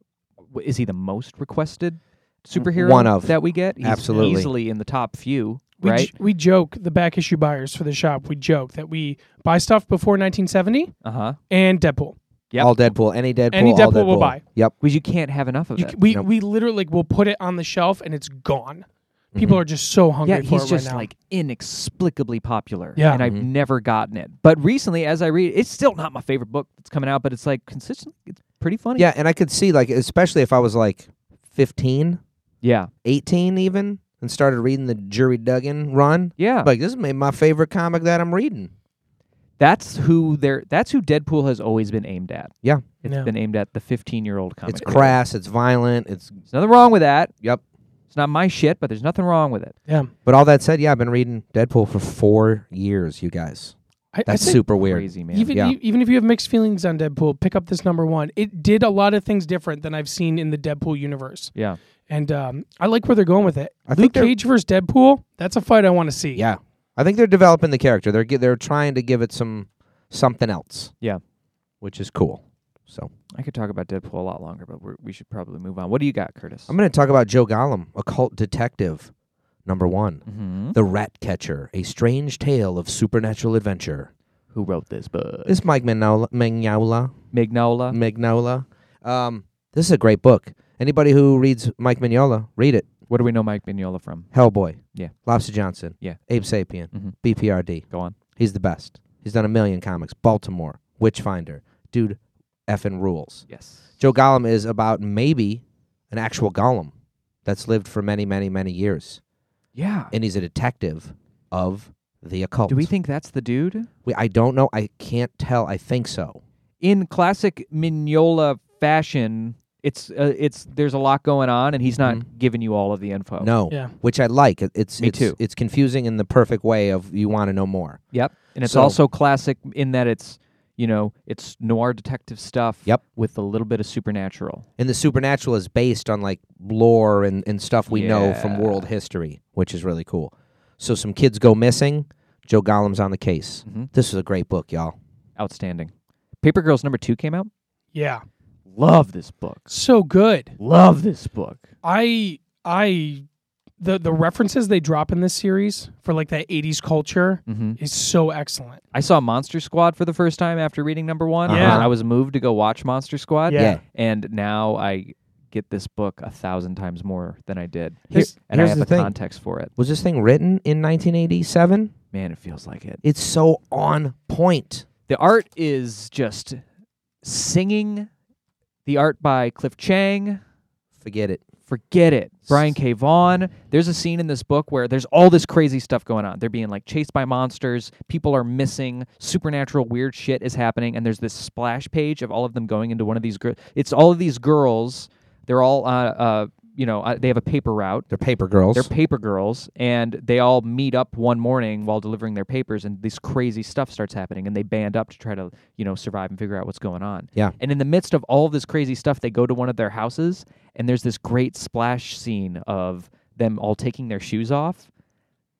w- is he the most requested superhero One of. that we get? He's Absolutely. easily in the top few, We, right? j- we joke, the back issue buyers for the shop, we joke that we buy stuff before nineteen seventy Uh huh. and Deadpool. Yep. all Deadpool. Any Deadpool, Any all Deadpool we'll buy. Yep. Because you can't have enough of You, it. c- we, Nope. we literally like, will put it on the shelf and it's gone. People are just so hungry Yeah, for he's it just right now. like inexplicably popular. Yeah. And I've Mhm. never gotten it. But recently, as I read, it's still not my favorite book that's coming out, but it's like consistent. It's pretty funny. Yeah, and I could see, like, especially if I was like fifteen, Yeah. eighteen even, and started reading the Jerry Duggan run. Yeah. Like, this is maybe my favorite comic that I'm reading. That's who they're that's who Deadpool has always been aimed at. Yeah. It's Yeah. been aimed at the fifteen year old comic. It's reader. crass. It's violent. It's There's nothing wrong with that. yep. It's not my shit, but there's nothing wrong with it. yeah. But all that said, yeah, I've been reading Deadpool for four years. You guys, I, I that's think super weird. Crazy, man. Even Yeah. e- even if you have mixed feelings on Deadpool, pick up this number one. It did a lot of things different than I've seen in the Deadpool universe, yeah. and um, I like where they're going with it. I think Luke they're- Cage versus Deadpool. That's a fight I want to see. Yeah, I think they're developing the character. They're gi- they're trying to give it some something else. Yeah. which is cool. So I could talk about Deadpool a lot longer, but we're, we should probably move on. What do you got, Curtis? I'm going to talk about Joe Gollum, Occult Detective, number one. mm-hmm. The Rat Catcher, a strange tale of supernatural adventure. Who wrote this book? This is Mike Mignola. Mignola. Mignola. Mignola. Um, this is a great book. Anybody who reads Mike Mignola, read it. What do we know Mike Mignola from? Hellboy. Yeah. Lobster Johnson. Yeah. Abe Sapien. Mhm. B P R D. Go on. He's the best. He's done a million comics. Baltimore. Witchfinder. Dude effing rules. Yes. Joe Gollum is about maybe an actual Gollum that's lived for many, many, many years. Yeah. And he's a detective of the occult. Do we think that's the dude? We, I don't know. I can't tell. I think so. In classic Mignola fashion, it's uh, it's there's a lot going on, and he's not Mhm. giving you all of the info. No. Yeah. Which I like. It- It's Me it's, too. It's confusing in the perfect way of you want to know more. Yep. And it's So- also classic in that it's you know it's noir detective stuff. Yep. With a little bit of supernatural. And the supernatural is based on like lore and, and stuff we know from Yeah. world history, which is really cool. So some kids go missing. Joe Gollum's on the case. Mm-hmm. This is a great book, y'all. Outstanding. Paper Girls number two came out. Yeah. Love this book. So good. Love this book. I I the the references they drop in this series for like that eighties culture Mm-hmm. is so excellent. I saw Monster Squad for the first time after reading number one. Yeah. And I was moved to go watch Monster Squad. Yeah. Yeah. And now I get this book a thousand times more than I did. Here's- and I here's have the the thing. context for it. Was this thing written in nineteen eighty-seven? Man, it feels like it. It's so on point. The art is just singing. The art by Cliff Chang. Forget it. Forget it. Brian K. Vaughan. There's a scene in this book where there's all this crazy stuff going on. They're being like chased by monsters. People are missing. Supernatural weird shit is happening. And there's this splash page of all of them going into one of these girls. It's all of these girls. They're all, uh, uh, you know, uh, they have a paper route. They're paper girls. They're paper girls, and they all meet up one morning while delivering their papers, and this crazy stuff starts happening, and they band up to try to, you know, survive and figure out what's going on. Yeah. And in the midst of all of this crazy stuff, they go to one of their houses, and there's this great splash scene of them all taking their shoes off,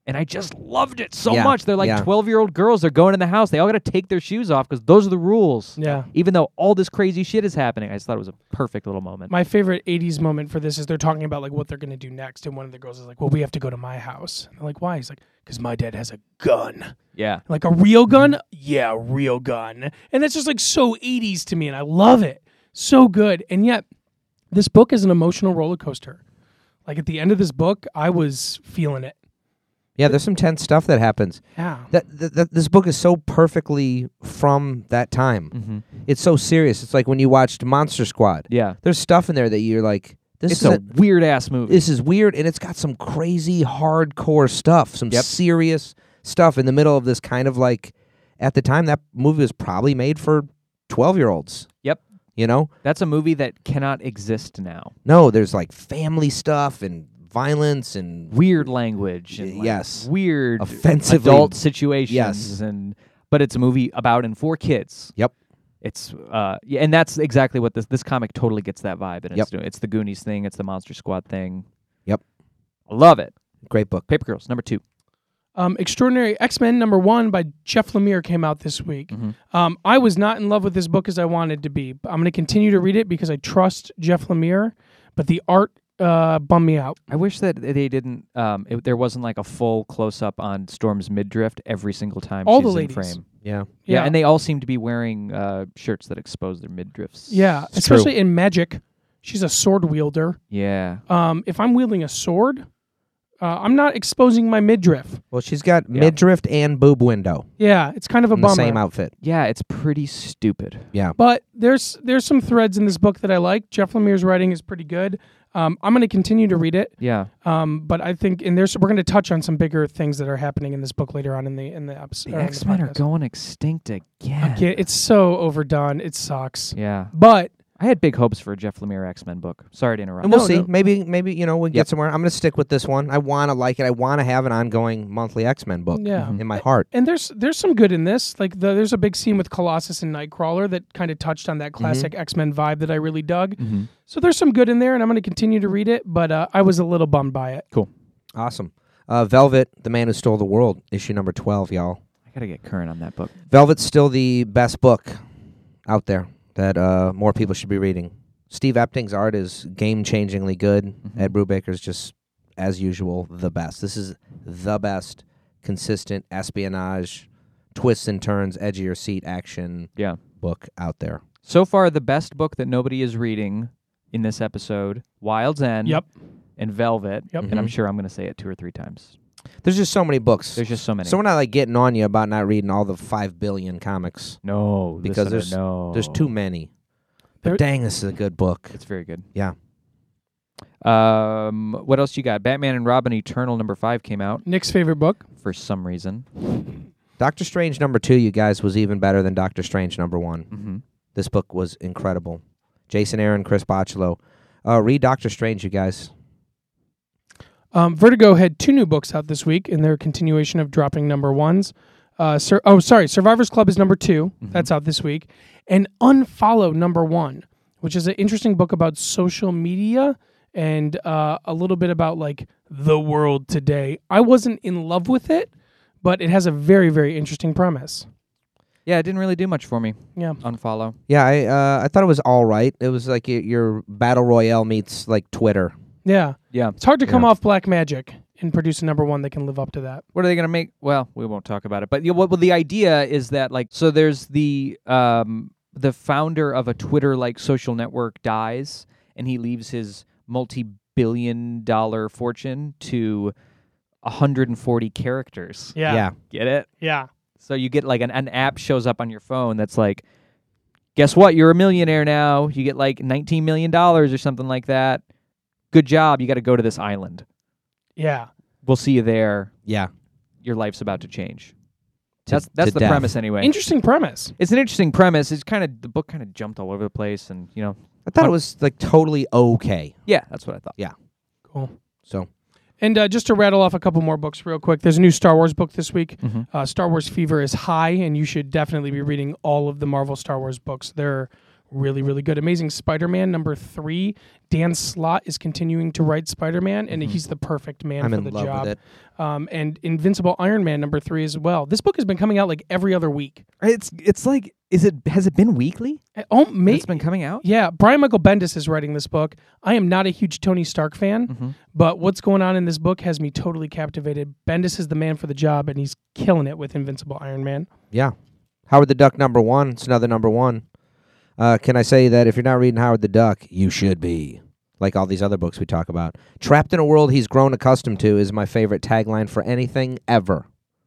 And I just loved it so Yeah, much. They're like yeah. twelve-year-old girls. They're going in the house. They all got to take their shoes off because those are the rules. Yeah. Even though all this crazy shit is happening. I just thought it was a perfect little moment. My favorite eighties moment for this is they're talking about like what they're going to do next, and one of the girls is like, "Well, we have to go to my house." And I'm like, "Why?" He's like, "Because my dad has a gun." yeah. Like a real gun? Yeah, a real gun. And that's just like so eighties to me, and I love it. So good. And yet, this book is an emotional roller coaster. Like at the end of this book, I was feeling it. Yeah, there's some tense stuff that happens. Yeah. That, that, that this book is so perfectly from that time. Mm-hmm. It's so serious. It's like when you watched Monster Squad. Yeah. There's stuff in there that you're like, this It's is a, a, weird-ass movie. this is weird, and it's got some crazy hardcore stuff, some Yep. serious stuff in the middle of this kind of like, at the time that movie was probably made for twelve-year-olds. Yep. You know? That's a movie that cannot exist now. No, there's like family stuff and violence and Weird language and Y- like, yes. weird offensively. adult situations. Yes. And but it's a movie about and for kids. Yep. It's uh yeah, and that's exactly what this this comic totally gets that vibe. And Yep. it's doing. It's the Goonies thing. It's the Monster Squad thing. Yep. I love it. Great book. Paper Girls number two. Um, Extraordinary X-Men number one by Jeff Lemire came out this week. Mhm. Um, I was not in love with this book as I wanted to be. But I'm going to continue to read it because I trust Jeff Lemire, but the art uh, bummed me out. I wish that they didn't. Um, it, there wasn't like a full close up on Storm's midriff every single time All she's the in ladies. frame. Yeah. Yeah, and they all seem to be wearing uh, shirts that expose their midriffs. Yeah, It's especially true. in Magic. She's a sword wielder. Yeah. Um, if I'm wielding a sword, uh, I'm not exposing my midriff. Well, she's got Yeah. midriff and boob window Yeah, it's kind of a in the bummer. same outfit. Yeah, it's pretty stupid. Yeah. But there's there's some threads in this book that I like. Jeff Lemire's writing is pretty good. Um, I'm going to continue to read it. Yeah. Um, but I think and there's we're going to touch on some bigger things that are happening in this book later on in the in the episode. The X Men are going extinct again. Okay, it's so overdone. It sucks. Yeah. But I had big hopes for a Jeff Lemire X Men book. Sorry to interrupt. And we'll No, see. no. Maybe, maybe you know, we'll get Yep. somewhere. I'm going to stick with this one. I want to like it. I want to have an ongoing monthly X-Men book yeah. Mhm. in my heart. And there's there's some good in this. Like the, there's a big scene with Colossus and Nightcrawler that kind of touched on that classic X-Men vibe that I really dug. Mm-hmm. So there's some good in there, and I'm going to continue to read it. But uh, I was a little bummed by it. Awesome. Uh, Velvet, The Man Who Stole the World, issue number twelve, y'all. I gotta get current on that book. Velvet's still the best book out there that uh, more people should be reading. Steve Epting's art is game-changingly good. Mhm. Ed Brubaker's just, as usual, the best. This is the best consistent espionage, twists and turns, edge of your seat action Yeah. book out there. So far, the best book that nobody is reading in this episode: Wild's End. Yep. And Velvet. Yep. And I'm Mhm. sure I'm gonna say it two or three times. There's just so many books. There's just so many. So we're not like getting on you about not reading all the five billion comics. no, Because listener, there's- no. There's too many. There- But dang, this is a good book. It's very good. Yeah. Um, what else you got? Batman and Robin Eternal number five came out Nick's favorite book. for some reason. Doctor Strange number two, you guys, was even better than Doctor Strange number one. Mm-hmm. This book was incredible. Jason Aaron, Chris Bocciolo. Uh, read Doctor Strange, you guys. Um, Vertigo had two new books out this week in their continuation of dropping number ones. Uh, Sur- oh, sorry, Survivors Club is number two. Mhm. That's out this week. And Unfollow number one, which is an interesting book about social media and uh, a little bit about like the world today. I wasn't in love with it, but it has a very, very interesting premise. Yeah, it didn't really do much for me. Yeah. Unfollow. Yeah, I uh, I thought it was all right. It was like y- your Battle Royale meets like Twitter. Yeah. Yeah. It's hard to come Yeah. off Black Magic and produce a number one that can live up to that. What are they gonna make? Well, we won't talk about it. But you know, what? Well, the idea is that like, so there's the um the founder of a Twitter-like social network dies, and he leaves his multi-billion dollar fortune to one hundred forty characters. Yeah. yeah. Get it? Yeah. So you get like an, an app shows up on your phone that's like, guess what? You're a millionaire now. You get like nineteen million dollars or something like that. Good job. You got to go to this island. Yeah. We'll see you there. Yeah. Your life's about to change. To- That's that's to the death. premise anyway. Interesting premise. It's an interesting premise. It's kind of the book kind of jumped all over the place, and you know, I thought it was like totally okay. yeah, that's what I thought. Cool. So And uh, just to rattle off a couple more books real quick, there's a new Star Wars book this week. Mhm. Uh, Star Wars fever is high, and you should definitely be reading all of the Marvel Star Wars books. They're really, really good. Amazing Spider-Man number three. Dan Slott is continuing to write Spider-Man, and he's the perfect man I'm for in the love job. with it. Um, and Invincible Iron Man number three as well. This book has been coming out like every other week. It's it's like is it has it been weekly? Uh, Oh, may- It's been coming out. yeah. Brian Michael Bendis is writing this book. I am not a huge Tony Stark fan, Mm-hmm. but what's going on in this book has me totally captivated. Bendis is the man for the job, and he's killing it with Invincible Iron Man. Yeah. Howard the Duck number one. It's another number one. Uh, can I say that if you're not reading Howard the Duck, you should be. Like all these other books we talk about. Trapped in a world he's grown accustomed to is my favorite tagline for anything ever.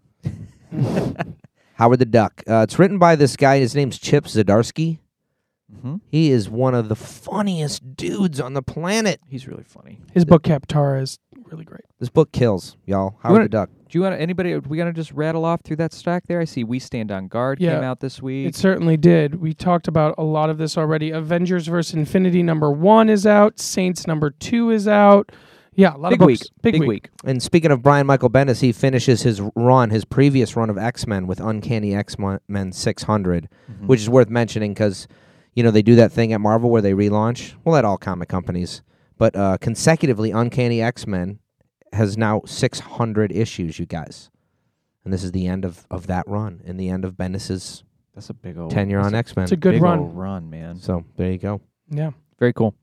Howard the Duck. Uh, it's written by this guy. His name's Chip Zdarsky. Mm-hmm. He is one of the funniest dudes on the planet. He's really funny. His book Kaptara is really great. This book kills, y'all. Howard wanna- the Duck. Do you want anybody? Are we gonna just rattle off through that stack there? I see We Stand on Guard Yeah. came out this week. It certainly did. We talked about a lot of this already. Avengers versus Infinity number one is out. Saints number two is out. Yeah, a lot big of week. books. Big, week. And speaking of Brian Michael Bendis, he finishes his run, his previous run of X-Men with Uncanny X-Men six hundred, Mhm. which is worth mentioning because, you know, they do that thing at Marvel where they relaunch. Well, at all comic companies. But uh, consecutively, Uncanny X-Men has now six hundred issues, you guys. And this is the end of, of that run and the end of Bendis's That's a big old tenure that's on a X-Men. It's a good big run. old run, man. So there you go. Yeah. Very cool.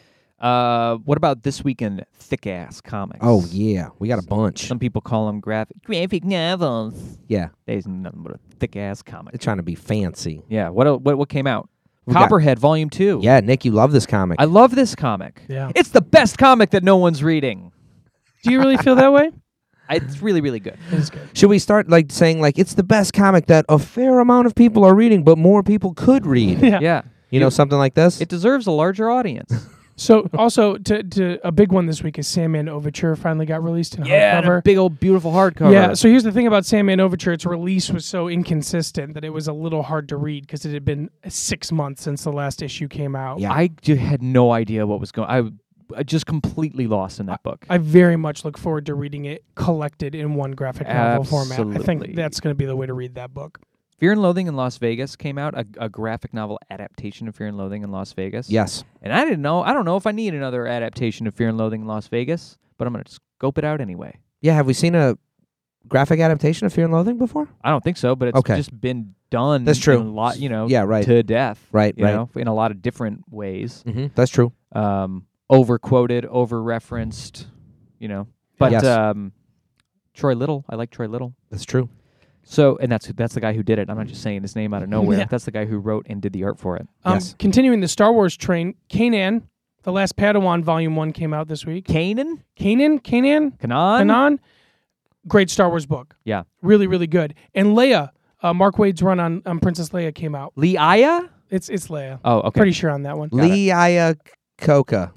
Uh, what about this week in thick ass comics? Oh, yeah. We got a bunch. Some people call them graphic graphic novels. Yeah. There's nothing but a thick ass comic. They're trying to be fancy. Yeah. What el- what what came out? We got- Copperhead Volume Two. Yeah, Nick, you love this comic. I love this comic. Yeah. It's the best comic that no one's reading. Do you really feel that way? I- It's really really good. It is good. Should we start like saying like it's the best comic that a fair amount of people are reading, but more people could read? Yeah. Yeah. You know, something like this? It deserves a larger audience. So also to, to a big one this week is Sandman Overture finally got released in yeah. and a hardcover. big old beautiful hardcover. Yeah, so here's the thing about Sandman Overture. Its release was so inconsistent that it was a little hard to read because it had been six months since the last issue came out. Yeah. I j- had no idea what was going. I, I just completely lost in that book. I very much look forward to reading it collected in one graphic novel format. I Absolutely. think that's going to be the way to read that book. Fear and Loathing in Las Vegas came out, a, a graphic novel adaptation of Fear and Loathing in Las Vegas. Yes. And I didn't know. I don't know if I need another adaptation of Fear and Loathing in Las Vegas, but I'm going to scope it out anyway. Yeah, have we seen a graphic adaptation of Fear and Loathing before? I don't think so, but it's Okay. just been done. That's true. In a lot, you know, Yeah, right. to death. Right, you right. know, in a lot of different ways. Mm-hmm. That's true. Um, over quoted, over referenced. You know, but Yes. um, Troy Little. I like Troy Little. That's true. So, and that's that's the guy who did it. I'm not just saying his name out of nowhere. Yeah. That's the guy who wrote and did the art for it. Um, Yes. Continuing the Star Wars train, Kanan, The Last Padawan Volume one came out this week. Kanan? Kanan? Kanan? Kanan? Kanan? Great Star Wars book. Yeah. Really, really good. And Leia, uh, Mark Waid's run on, on Princess Leia came out. Leia? It's it's Leia. Oh, okay. Pretty sure on that one. Got it. Lee Iacocca.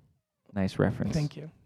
Nice reference. Thank you.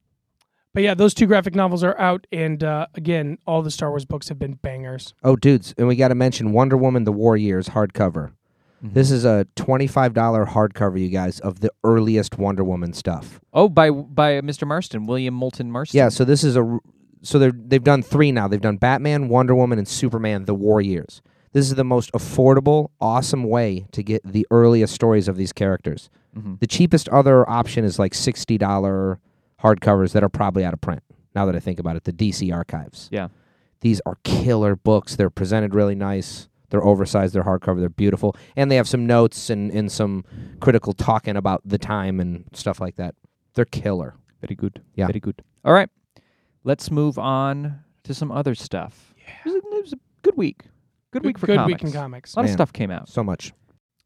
But yeah, those two graphic novels are out, and uh, again, all the Star Wars books have been bangers. Oh, dudes, and we got to mention Wonder Woman: The War Years hardcover. Mhm. This is a twenty-five dollars hardcover, you guys, of the earliest Wonder Woman stuff. Oh, by by Mister Marston, William Moulton Marston. Yeah, so this is a r- so they they've done three now. They've done Batman, Wonder Woman, and Superman: The War Years. This is the most affordable, awesome way to get the earliest stories of these characters. Mhm. The cheapest other option is like sixty dollars hardcovers that are probably out of print. Now that I think about it, the D C Archives. Yeah. These are killer books. They're presented really nice. They're oversized. They're hardcover. They're beautiful. And they have some notes and, and some critical talking about the time and stuff like that. They're killer. Very good. Yeah. Very good. All right. Let's move on to some other stuff. Yeah. It was a, it was a good week. Good, week for good comics. week in comics. A lot of Man. stuff came out. So much.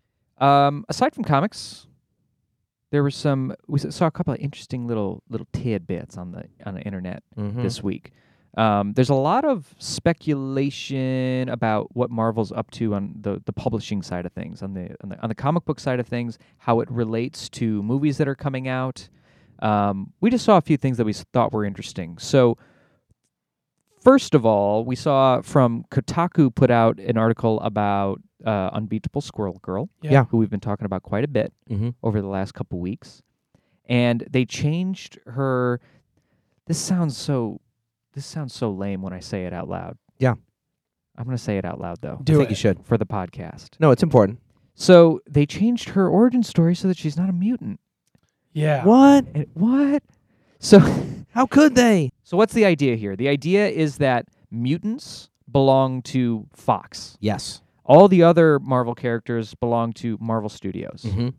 Um, aside from comics, there were some. We s- saw a couple of interesting little little tidbits on the on the internet Mm-hmm. this week. Um, there's a lot of speculation about what Marvel's up to on the, the publishing side of things, on the, on the on the comic book side of things, how it relates to movies that are coming out. Um, we just saw a few things that we s- thought were interesting. So, first of all, we saw from Kotaku put out an article about uh, Unbeatable Squirrel Girl, Yeah. Yeah. who we've been talking about quite a bit Mm-hmm. over the last couple weeks, and they changed her. This sounds so. This sounds so lame when I say it out loud. Yeah. I'm going to say it out loud though I Do think it. you should. for the podcast. No, it's important. So they changed her origin story so that she's not a mutant. Yeah. What? And, what? So, How could they? so what's the idea here? The idea is that mutants belong to Fox. Yes. All the other Marvel characters belong to Marvel Studios. Mm-hmm.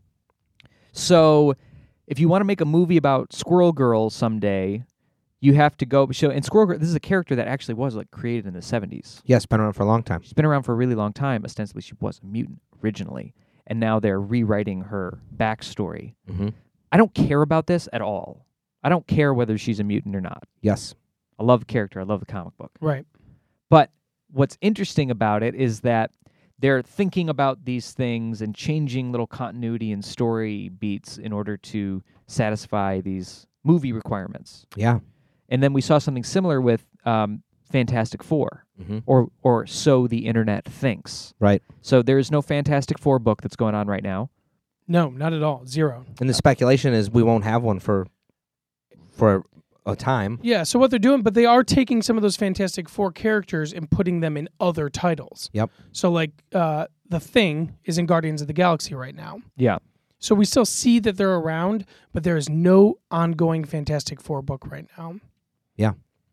So if you want to make a movie about Squirrel Girl someday, you have to go show. And Squirrel Girl, this is a character that actually was like created in the seventies. Yes, been around for a long time. She's been around for a really long time. Ostensibly, she was a mutant originally, and now they're rewriting her backstory. Mm-hmm. I don't care about this at all. I don't care whether she's a mutant or not. Yes. I love the character. I love the comic book. Right. But what's interesting about it is that they're thinking about these things and changing little continuity and story beats in order to satisfy these movie requirements. Yeah. And then we saw something similar with um, Fantastic Four, Mm-hmm. or or so the internet thinks. Right. So there is no Fantastic Four book that's going on right now. No, not at all. Zero. And the speculation is we won't have one for for a time. Yeah, so what they're doing, but they are taking some of those Fantastic Four characters and putting them in other titles. Yep. So, like, uh, The Thing is in Guardians of the Galaxy right now. Yeah. So we still see that they're around, but there is no ongoing Fantastic Four book right now. Yeah.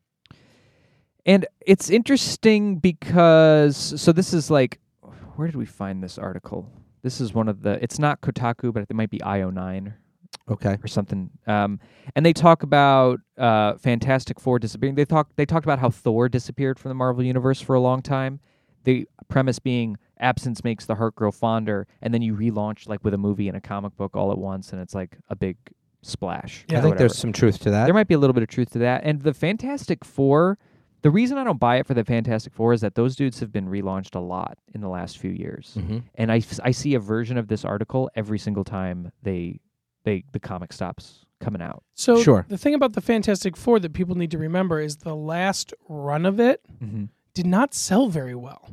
And it's interesting because, so this is like, where did we find this article? This is one of the, it's not Kotaku, but it might be I O nine Okay. or something. Um, and they talk about uh, Fantastic Four disappearing. They talk, they talked about how Thor disappeared from the Marvel Universe for a long time. The premise being absence makes the heart grow fonder, and then you relaunch like with a movie and a comic book all at once, and it's like a big splash. Yeah. I or think whatever. there's some truth to that. There might be a little bit of truth to that. And the Fantastic Four, the reason I don't buy it for the Fantastic Four is that those dudes have been relaunched a lot in the last few years. Mm-hmm. And I, I see a version of this article every single time they they the comic stops coming out. So Sure. the thing about the Fantastic Four that people need to remember is the last run of it Mm-hmm. did not sell very well.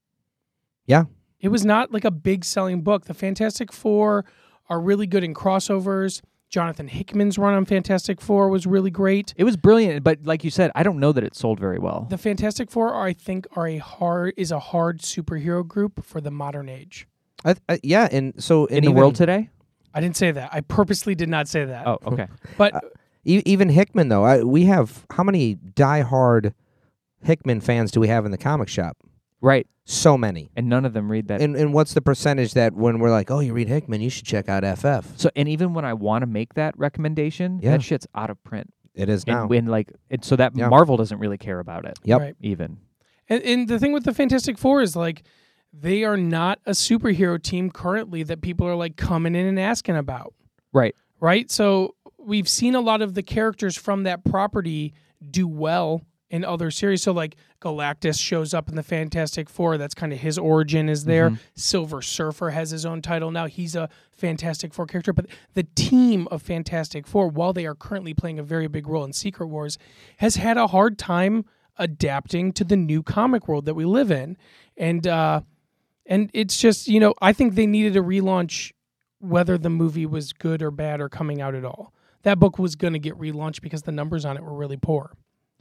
Yeah. It was not like a big selling book. The Fantastic Four are really good in crossovers. Jonathan Hickman's run on Fantastic Four was really great. It was brilliant, but like you said, I don't know that it sold very well. The Fantastic Four, are, I think, are a hard is a hard superhero group for the modern age. I, I, yeah, and so in and the even, world today? I didn't say that. I purposely did not say that. Oh, okay. But Uh, e- even Hickman though, I, we have how many diehard Hickman fans do we have in the comic shop? Right. So many. And none of them read that. And and what's the percentage that when we're like, oh, you read Hickman, you should check out F F? So, and even when I want to make that recommendation, Yeah. that shit's out of print. It is now. And when like, it, so that Yeah. Marvel doesn't really care about it. Yep. Right. Even. And, and the thing with the Fantastic Four is like they are not a superhero team currently that people are like coming in and asking about. Right. Right? So we've seen a lot of the characters from that property do well in other series. So like Galactus shows up in the Fantastic Four. That's kind of his origin is there. Mhm. Silver Surfer has his own title now. He's a Fantastic Four character. But the team of Fantastic Four, while they are currently playing a very big role in Secret Wars, has had a hard time adapting to the new comic world that we live in. And uh, and it's just, you know, I think they needed a relaunch whether the movie was good or bad or coming out at all. That book was going to get relaunched because the numbers on it were really poor.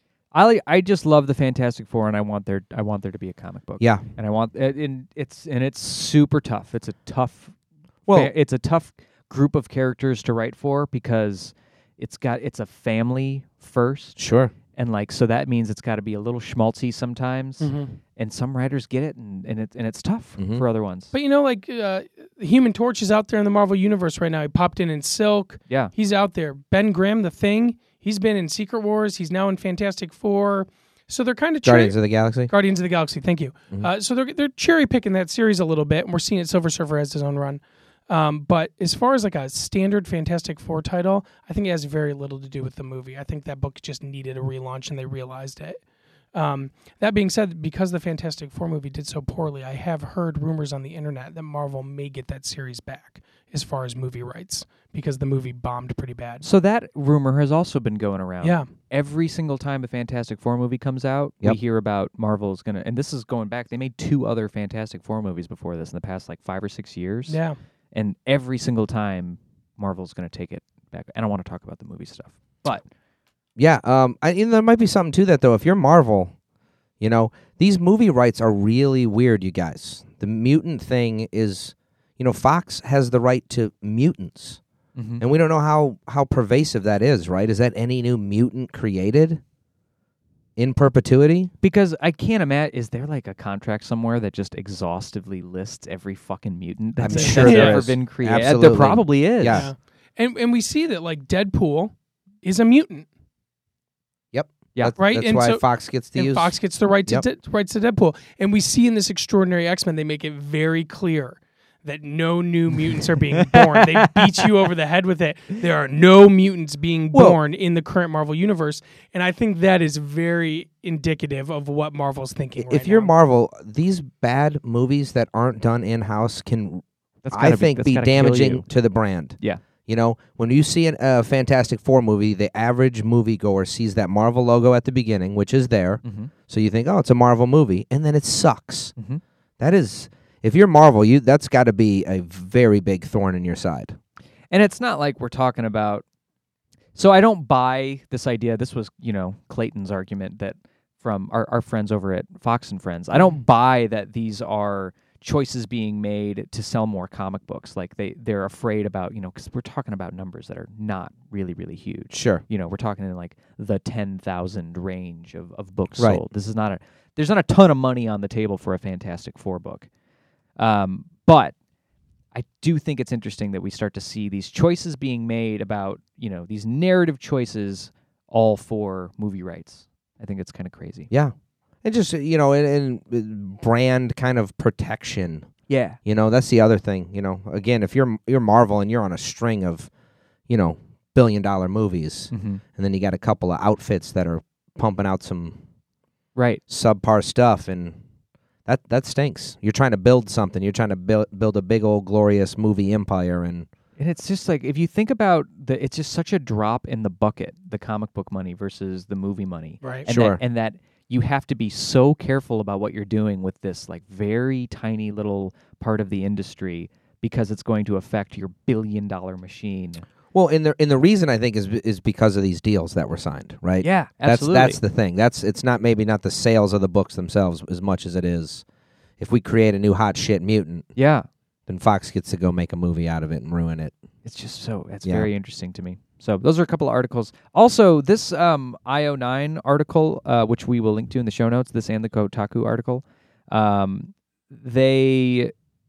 I like, I just love the Fantastic Four, and I want there I want there to be a comic book. Yeah. And I want and it's and it's super tough. It's a tough Well- fa- it's a tough group of characters to write for because it's got it's a family first, Sure. and like so that means it's got to be a little schmaltzy sometimes. Mm-hmm. And some writers get it, and and it and it's tough Mhm. for other ones. But you know, like uh, the Human Torch is out there in the Marvel Universe right now. He popped in in Silk. yeah, He's out there. Ben Grimm, the Thing. He's been in Secret Wars. He's now in Fantastic Four. So they're kind of Guardians of the Galaxy. Guardians of the Galaxy. Thank you. Mhm. Uh, so they're they're cherry picking that series a little bit, and we're seeing it. Silver Surfer has his own run. Um, but as far as like a standard Fantastic Four title, I think it has very little to do with the movie. I think that book just needed a relaunch, and they realized it. Um, that being said, because the Fantastic Four movie did so poorly, I have heard rumors on the internet that Marvel may get that series back as far as movie rights because the movie bombed pretty bad. so that rumor has also been going around. Yeah. Every single time a Fantastic Four movie comes out, Yep. we hear about Marvel's gonna, and this is going back. They made two other Fantastic Four movies before this in the past like five or six years. Yeah. And every single time, Marvel's gonna take it back. I don't want to talk about the movie stuff, but Yeah. Um. I, you know, there might be something to that though. If you're Marvel, you know, these movie rights are really weird. You guys, the mutant thing is, you know, Fox has the right to mutants. Mm-hmm. And we don't know how, how pervasive that is, right? Is that any new mutant created in perpetuity? Because I can't imagine, is there like a contract somewhere that just exhaustively lists every fucking mutant that's, I'm that's sure there ever is. been created? Absolutely. There probably is. Yeah. Yeah. And and we see that like Deadpool is a mutant, Yep. Yeah. That's, Right? That's And why so- Fox gets to and use. Fox gets the right to Yep. de- rights to Deadpool. And we see in this Extraordinary X-Men, they make it very clear that no new mutants are being born. They beat you over the head with it. There are no mutants being Well- born in the current Marvel universe, and I think that is very indicative of what Marvel's thinking. if right you're now. Marvel, these bad movies that aren't done in house can, That's I gotta think, that's be gotta kill damaging you. to the brand. Yeah. You know, when you see a uh, Fantastic Four movie, the average moviegoer sees that Marvel logo at the beginning, which is there. Mm-hmm. So you think, oh, it's a Marvel movie, and then it sucks. Mm-hmm. That is, if you're Marvel, you that's got to be a very big thorn in your side. And it's not like we're talking about. So I don't buy this idea. This was, you know, Clayton's argument that from our, our friends over at Fox and Friends. I don't buy that these are choices being made to sell more comic books. Like they, they're afraid about, you know, because we're talking about numbers that are not really, really huge. Sure. You know, we're talking in like the ten thousand range of, of books Right. sold. This is not a, there's not a ton of money on the table for a Fantastic Four book. Um, but I do think it's interesting that we start to see these choices being made about, you know, these narrative choices all for movie rights. I think it's kind of crazy. Yeah. And just, you know, and, and brand kind of protection. Yeah. You know, that's the other thing. You know, again, if you're you're Marvel and you're on a string of, you know, billion dollar movies, Mm-hmm. and then you got a couple of outfits that are pumping out some Right. subpar stuff, and that that stinks. You're trying to build something. You're trying to build build a big old glorious movie empire, and And it's just like, if you think about the, it's just such a drop in the bucket, the comic book money versus the movie money. right? And Sure. That, and that you have to be so careful about what you're doing with this like very tiny little part of the industry because it's going to affect your billion dollar machine. well, and the and the reason I think is is because of these deals that were signed, right? Yeah, That's absolutely. that's the thing. That's it's not maybe not the sales of the books themselves as much as it is if we create a new hot shit mutant, yeah. then Fox gets to go make a movie out of it and ruin it. It's just so, it's Yeah. very interesting to me. So those are a couple of articles. Also, this um, I O nine article, uh, which we will link to in the show notes, this and the Kotaku article, um, they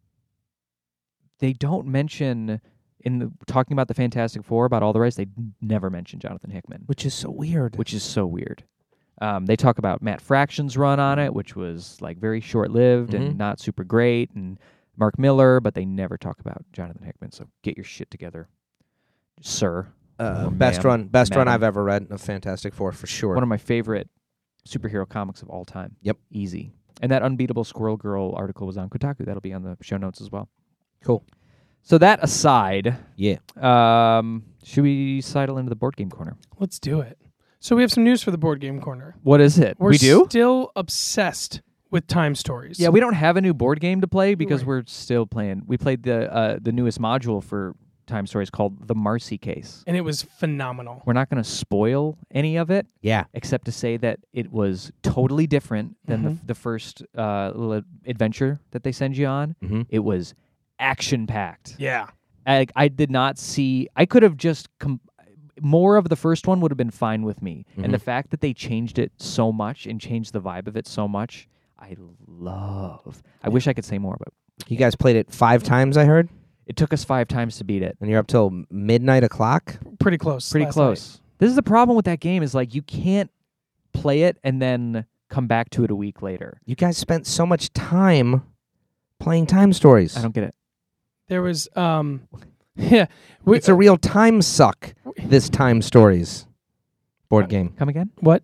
they don't mention, in the, talking about the Fantastic Four, about all the rights, they never mention Jonathan Hickman, Which is so weird. which is so weird. Um, they talk about Matt Fraction's run on it, which was like very short-lived Mhm. and not super great, and Mark Miller, but they never talk about Jonathan Hickman. So get your shit together, sir. uh, or best ma'am, run, best run madam. I've ever read of Fantastic Four for sure. One of my favorite superhero comics of all time. Yep. Easy. And that Unbeatable Squirrel Girl article was on Kotaku. That'll be on the show notes as well. Cool. So that aside, Yeah. um, should we sidle into the board game corner? Let's do it. So we have some news for the board game corner. What is it? We're we do? still obsessed with time stories. Yeah, we don't have a new board game to play because Right. we're still playing. We played the uh, the newest module for Time Stories called the Marcy Case. and it was phenomenal. We're not going to spoil any of it, Yeah. except to say that it was totally different than Mhm. the, the first uh, little adventure that they send you on. Mm-hmm. It was action packed. Yeah. I, I did not see. I could have just com- more of the first one would have been fine with me, Mhm. and the fact that they changed it so much and changed the vibe of it so much, I love. I wish I could say more, but You guys played it five times, I heard, it took us five times to beat it. and you're up till midnight o'clock. Pretty close. Pretty last close. This is the problem with that game is like you can't play it and then come back to it a week later. You guys spent so much time playing Time Stories. I don't get it. night. There was um yeah, we, It's a real time suck. This Time Stories board game. Come again? what?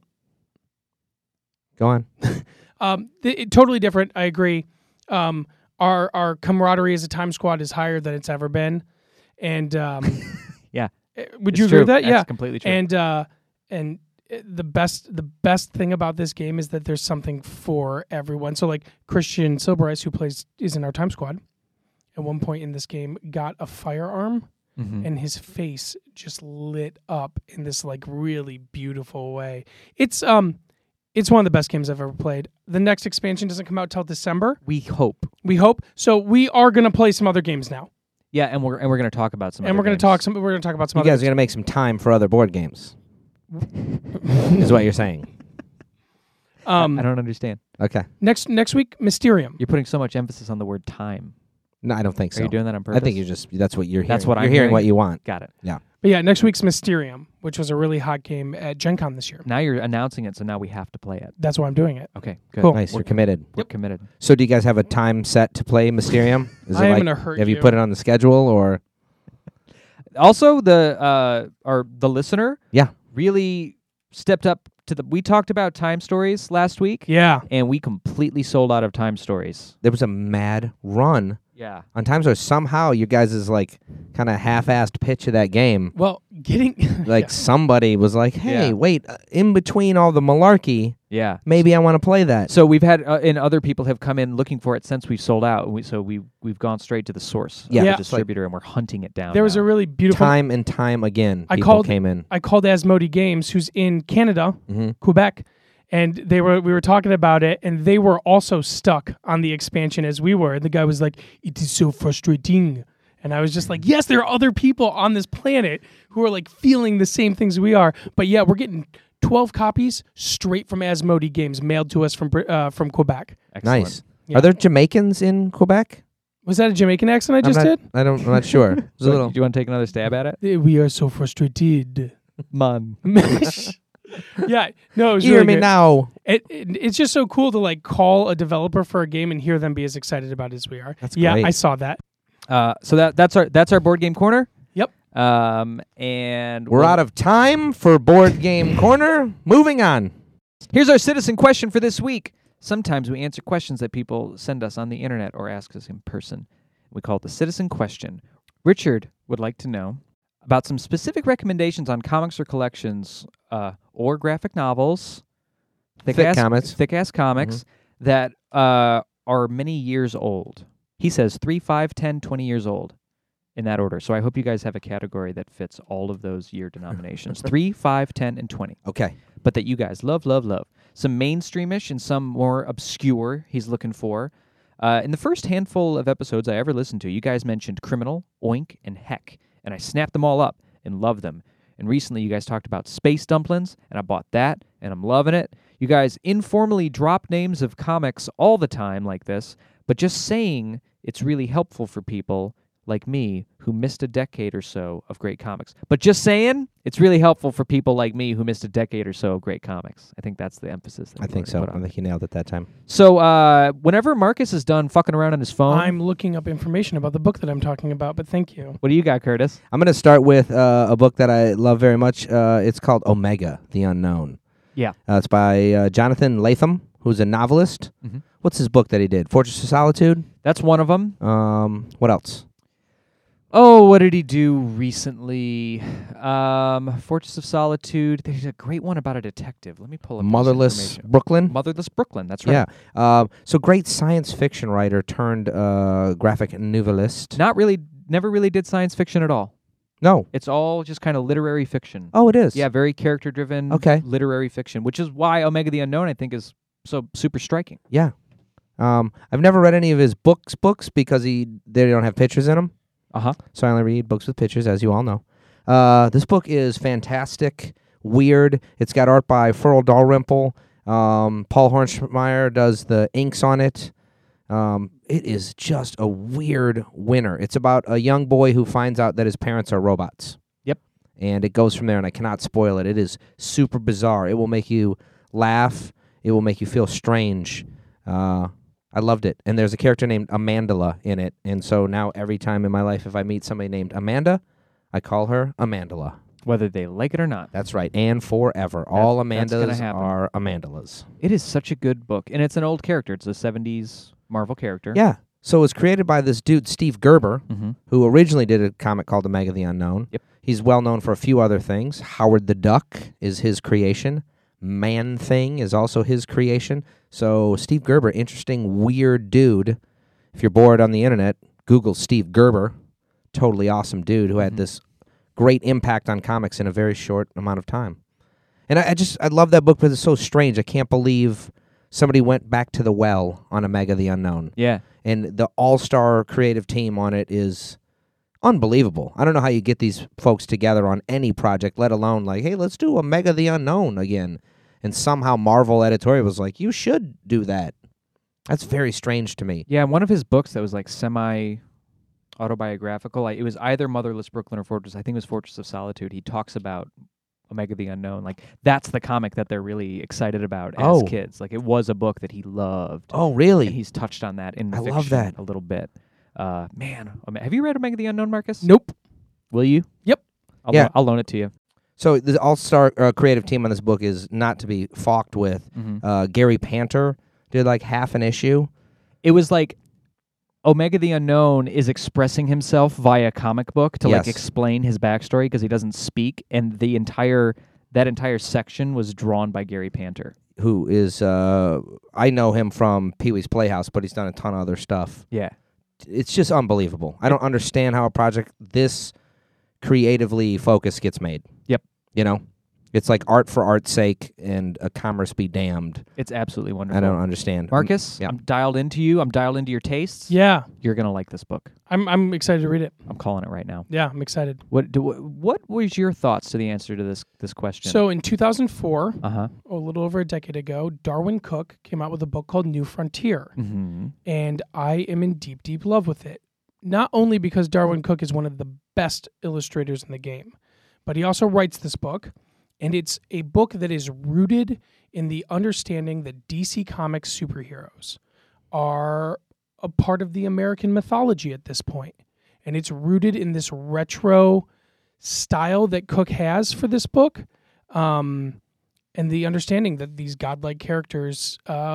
Go on. Um th- it, totally different. I agree. Um our our camaraderie as a time squad is higher than it's ever been. And um Yeah. eh, would It's you agree true. with that? That's Yeah. completely true. And uh and eh, the best the best thing about this game is that there's something for everyone. So like Christian Silberis, who plays is in our time squad, at one point in this game got a firearm Mhm. and his face just lit up in this like really beautiful way. It's um It's one of the best games I've ever played. The next expansion doesn't come out till December. We hope. We hope. So we are going to play some other games now. Yeah, and we're and we're going to talk about some. And other we're going to games. talk some we're going to talk about some You other guys are going to make some time for other board games. Is what you're saying. um I don't understand. Okay. next next week Mysterium. You're putting so much emphasis on the word time. No, I don't think so. Are you doing that on purpose? I think you're just, that's what you're hearing. That's what you're I'm hearing. hearing. what you want. Got it. But yeah, next week's Mysterium, which was a really hot game at Gen Con this year. Now you're announcing it, so now we have to play it. That's why I'm doing it. Okay, good. Cool. Nice. We're, You're committed. we're committed. So do you guys have a time set to play Mysterium? Is I it am like, gonna hurt have you you. put it on the schedule or? Also, the uh, our the listener, Yeah. really stepped up to the. We talked about time stories last week, Yeah. and we completely sold out of time stories. There was a mad run Yeah, on times where somehow you guys' like kind of half-assed pitch of that game, Well, getting like yeah. somebody was like, "Hey, Yeah. wait! Uh, in between all the malarkey, yeah. maybe I want to play that." So we've had, uh, and other people have come in looking for it since we've sold out. And we, so we we've gone straight to the source, Yeah. of Yeah. the distributor, and we're hunting it down. there was now. a really beautiful Time and time again, I people called- came in. I called Asmodee Games, who's in Canada, Mhm. Quebec, and they were we were talking about it, and they were also stuck on the expansion as we were. And the guy was like, "It is so frustrating," and I was just like, "Yes, there are other people on this planet who are like feeling the same things we are." But yeah, we're getting twelve copies straight from Asmodee Games mailed to us from Brit- uh, from Quebec. Excellent. Nice. Yeah. Are there Jamaicans in Quebec? Was that a Jamaican accent I just I'm not, did? I don't. I'm not sure. It was So a little. do you want to take another stab at it? Eh, We are so frustrated. Man. Yeah, no, it was Hear really me good. now. It, it it's just so cool to like call a developer for a game and hear them be as excited about it as we are. That's yeah, great. I saw that. Uh, so that that's our that's our board game corner. Yep. Um, and We're out of time for board game corner. Moving on. Here's our citizen question for this week. Sometimes we answer questions that people send us on the internet or ask us in person. We call it the citizen question. Richard would like to know about some specific recommendations on comics or collections uh, or graphic novels, Thick ass, comics. thick ass comics that uh, are many years old. He says three, five, ten, twenty years old in that order. So I hope you guys have a category that fits all of those year denominations. three, five, ten, and twenty. Okay. But that you guys love, love, love. Some mainstreamish and some more obscure he's looking for. Uh, in the first handful of episodes I ever listened to, you guys mentioned Criminal, Oink, and Heck. And I snapped them all up and loved them. And recently you guys talked about Space Dumplings, and I bought that, and I'm loving it. You guys informally drop names of comics all the time like this, but just saying it's really helpful for people like me who missed a decade or so of great comics. But just saying, it's really helpful for people like me who missed a decade or so of great comics. I think that's the emphasis. That I we think wanted to so. put I on. think he nailed it that time. So uh, whenever Marcus is done fucking around on his phone, I'm looking up information about the book that I'm talking about, but thank you. what do you got, Curtis? I'm going to start with uh, a book that I love very much. Uh, it's called Omega, the Unknown. Yeah. Uh, it's by uh, Jonathan Latham, who's a novelist. Mhm. What's his book that he did? Fortress of Solitude? That's one of them. Um, what else? Oh, what did he do recently? Um, Fortress of Solitude. There's a great one about a detective. Let me pull up this Motherless information. Brooklyn? Motherless Brooklyn. That's right. Yeah. Um, so great science fiction writer turned uh, graphic novelist. Not really. Never really did science fiction at all. No. It's all just kind of literary fiction. Oh, it is. Yeah, very character driven. Okay. Literary fiction, which is why Omega the Unknown I think is so super striking. Yeah. Um, I've never read any of his books books because he they don't have pictures in them. Uh huh. So I only read books with pictures, as you all know. Uh, this book is fantastic, weird. It's got art by Furl Dalrymple. Um, Paul Hornschmeyer does the inks on it. Um, it is just a weird winner. It's about a young boy who finds out that his parents are robots. Yep. And it goes from there, and I cannot spoil it. It is super bizarre. It will make you laugh. It will make you feel strange. Uh, I loved it. And there's a character named Amandala in it. And so now every time in my life, if I meet somebody named Amanda, I call her Amandala. Whether they like it or not. That's right. And forever. All that's gonna Amandas happen. are Amandalas. It is such a good book, and it's an old character. It's a seventies Marvel character. Yeah. So it was created by this dude, Steve Gerber, Mm-hmm. who originally did a comic called Omega the Unknown. Yep. He's well known for a few other things. Howard the Duck is his creation. Man Thing is also his creation. So Steve Gerber, interesting, weird dude. If you're bored on the internet, Google Steve Gerber. Totally awesome dude who had Mhm. this great impact on comics in a very short amount of time. And I, I just I love that book because it's so strange. I can't believe somebody went back to the well on Omega the Unknown. Yeah. And the all-star creative team on it is unbelievable. I don't know how you get these folks together on any project, let alone like, hey, let's do Omega the Unknown again. And somehow Marvel editorial was like, you should do that. That's very strange to me. Yeah, one of his books that was like semi autobiographical, like, it was either Motherless Brooklyn or Fortress, I think it was Fortress of Solitude. He talks about Omega the Unknown. Like, that's the comic that they're really excited about as Oh. kids. Like, it was a book that he loved. Oh, really? And he's touched on that in I fiction love that. a little bit. Uh, man, Ome- have you read Omega the Unknown, Marcus? Nope. Will you? Yep. I'll, Yeah. lo- I'll loan it to you. So the all-star uh, creative team on this book is not to be falked with. Mm-hmm. Uh, Gary Panter did like half an issue. It was like Omega the Unknown is expressing himself via comic book to like Yes. explain his backstory because he doesn't speak, and the entire that entire section was drawn by Gary Panter. Who is, uh, I know him from Pee-wee's Playhouse, but he's done a ton of other stuff. Yeah. It's just unbelievable. I don't understand how a project this creatively focused gets made. Yep. You know? It's like art for art's sake and a commerce be damned. It's absolutely wonderful. I don't understand. Marcus, Yeah. I'm dialed into you. I'm dialed into your tastes. Yeah, You're going to like this book. I'm I'm excited to read it. I'm calling it right now. Yeah, I'm excited. What do, what was your thoughts to the answer to this this question? So in two thousand four, uh-huh. a little over a decade ago, Darwin Cook came out with a book called New Frontier. Mm-hmm. And I am in deep, deep love with it. Not only because Darwin Cook is one of the best illustrators in the game, but he also writes this book, and it's a book that is rooted in the understanding that D C Comics superheroes are a part of the American mythology at this point. And it's rooted in this retro style that Cook has for this book. Um, and the understanding that these godlike characters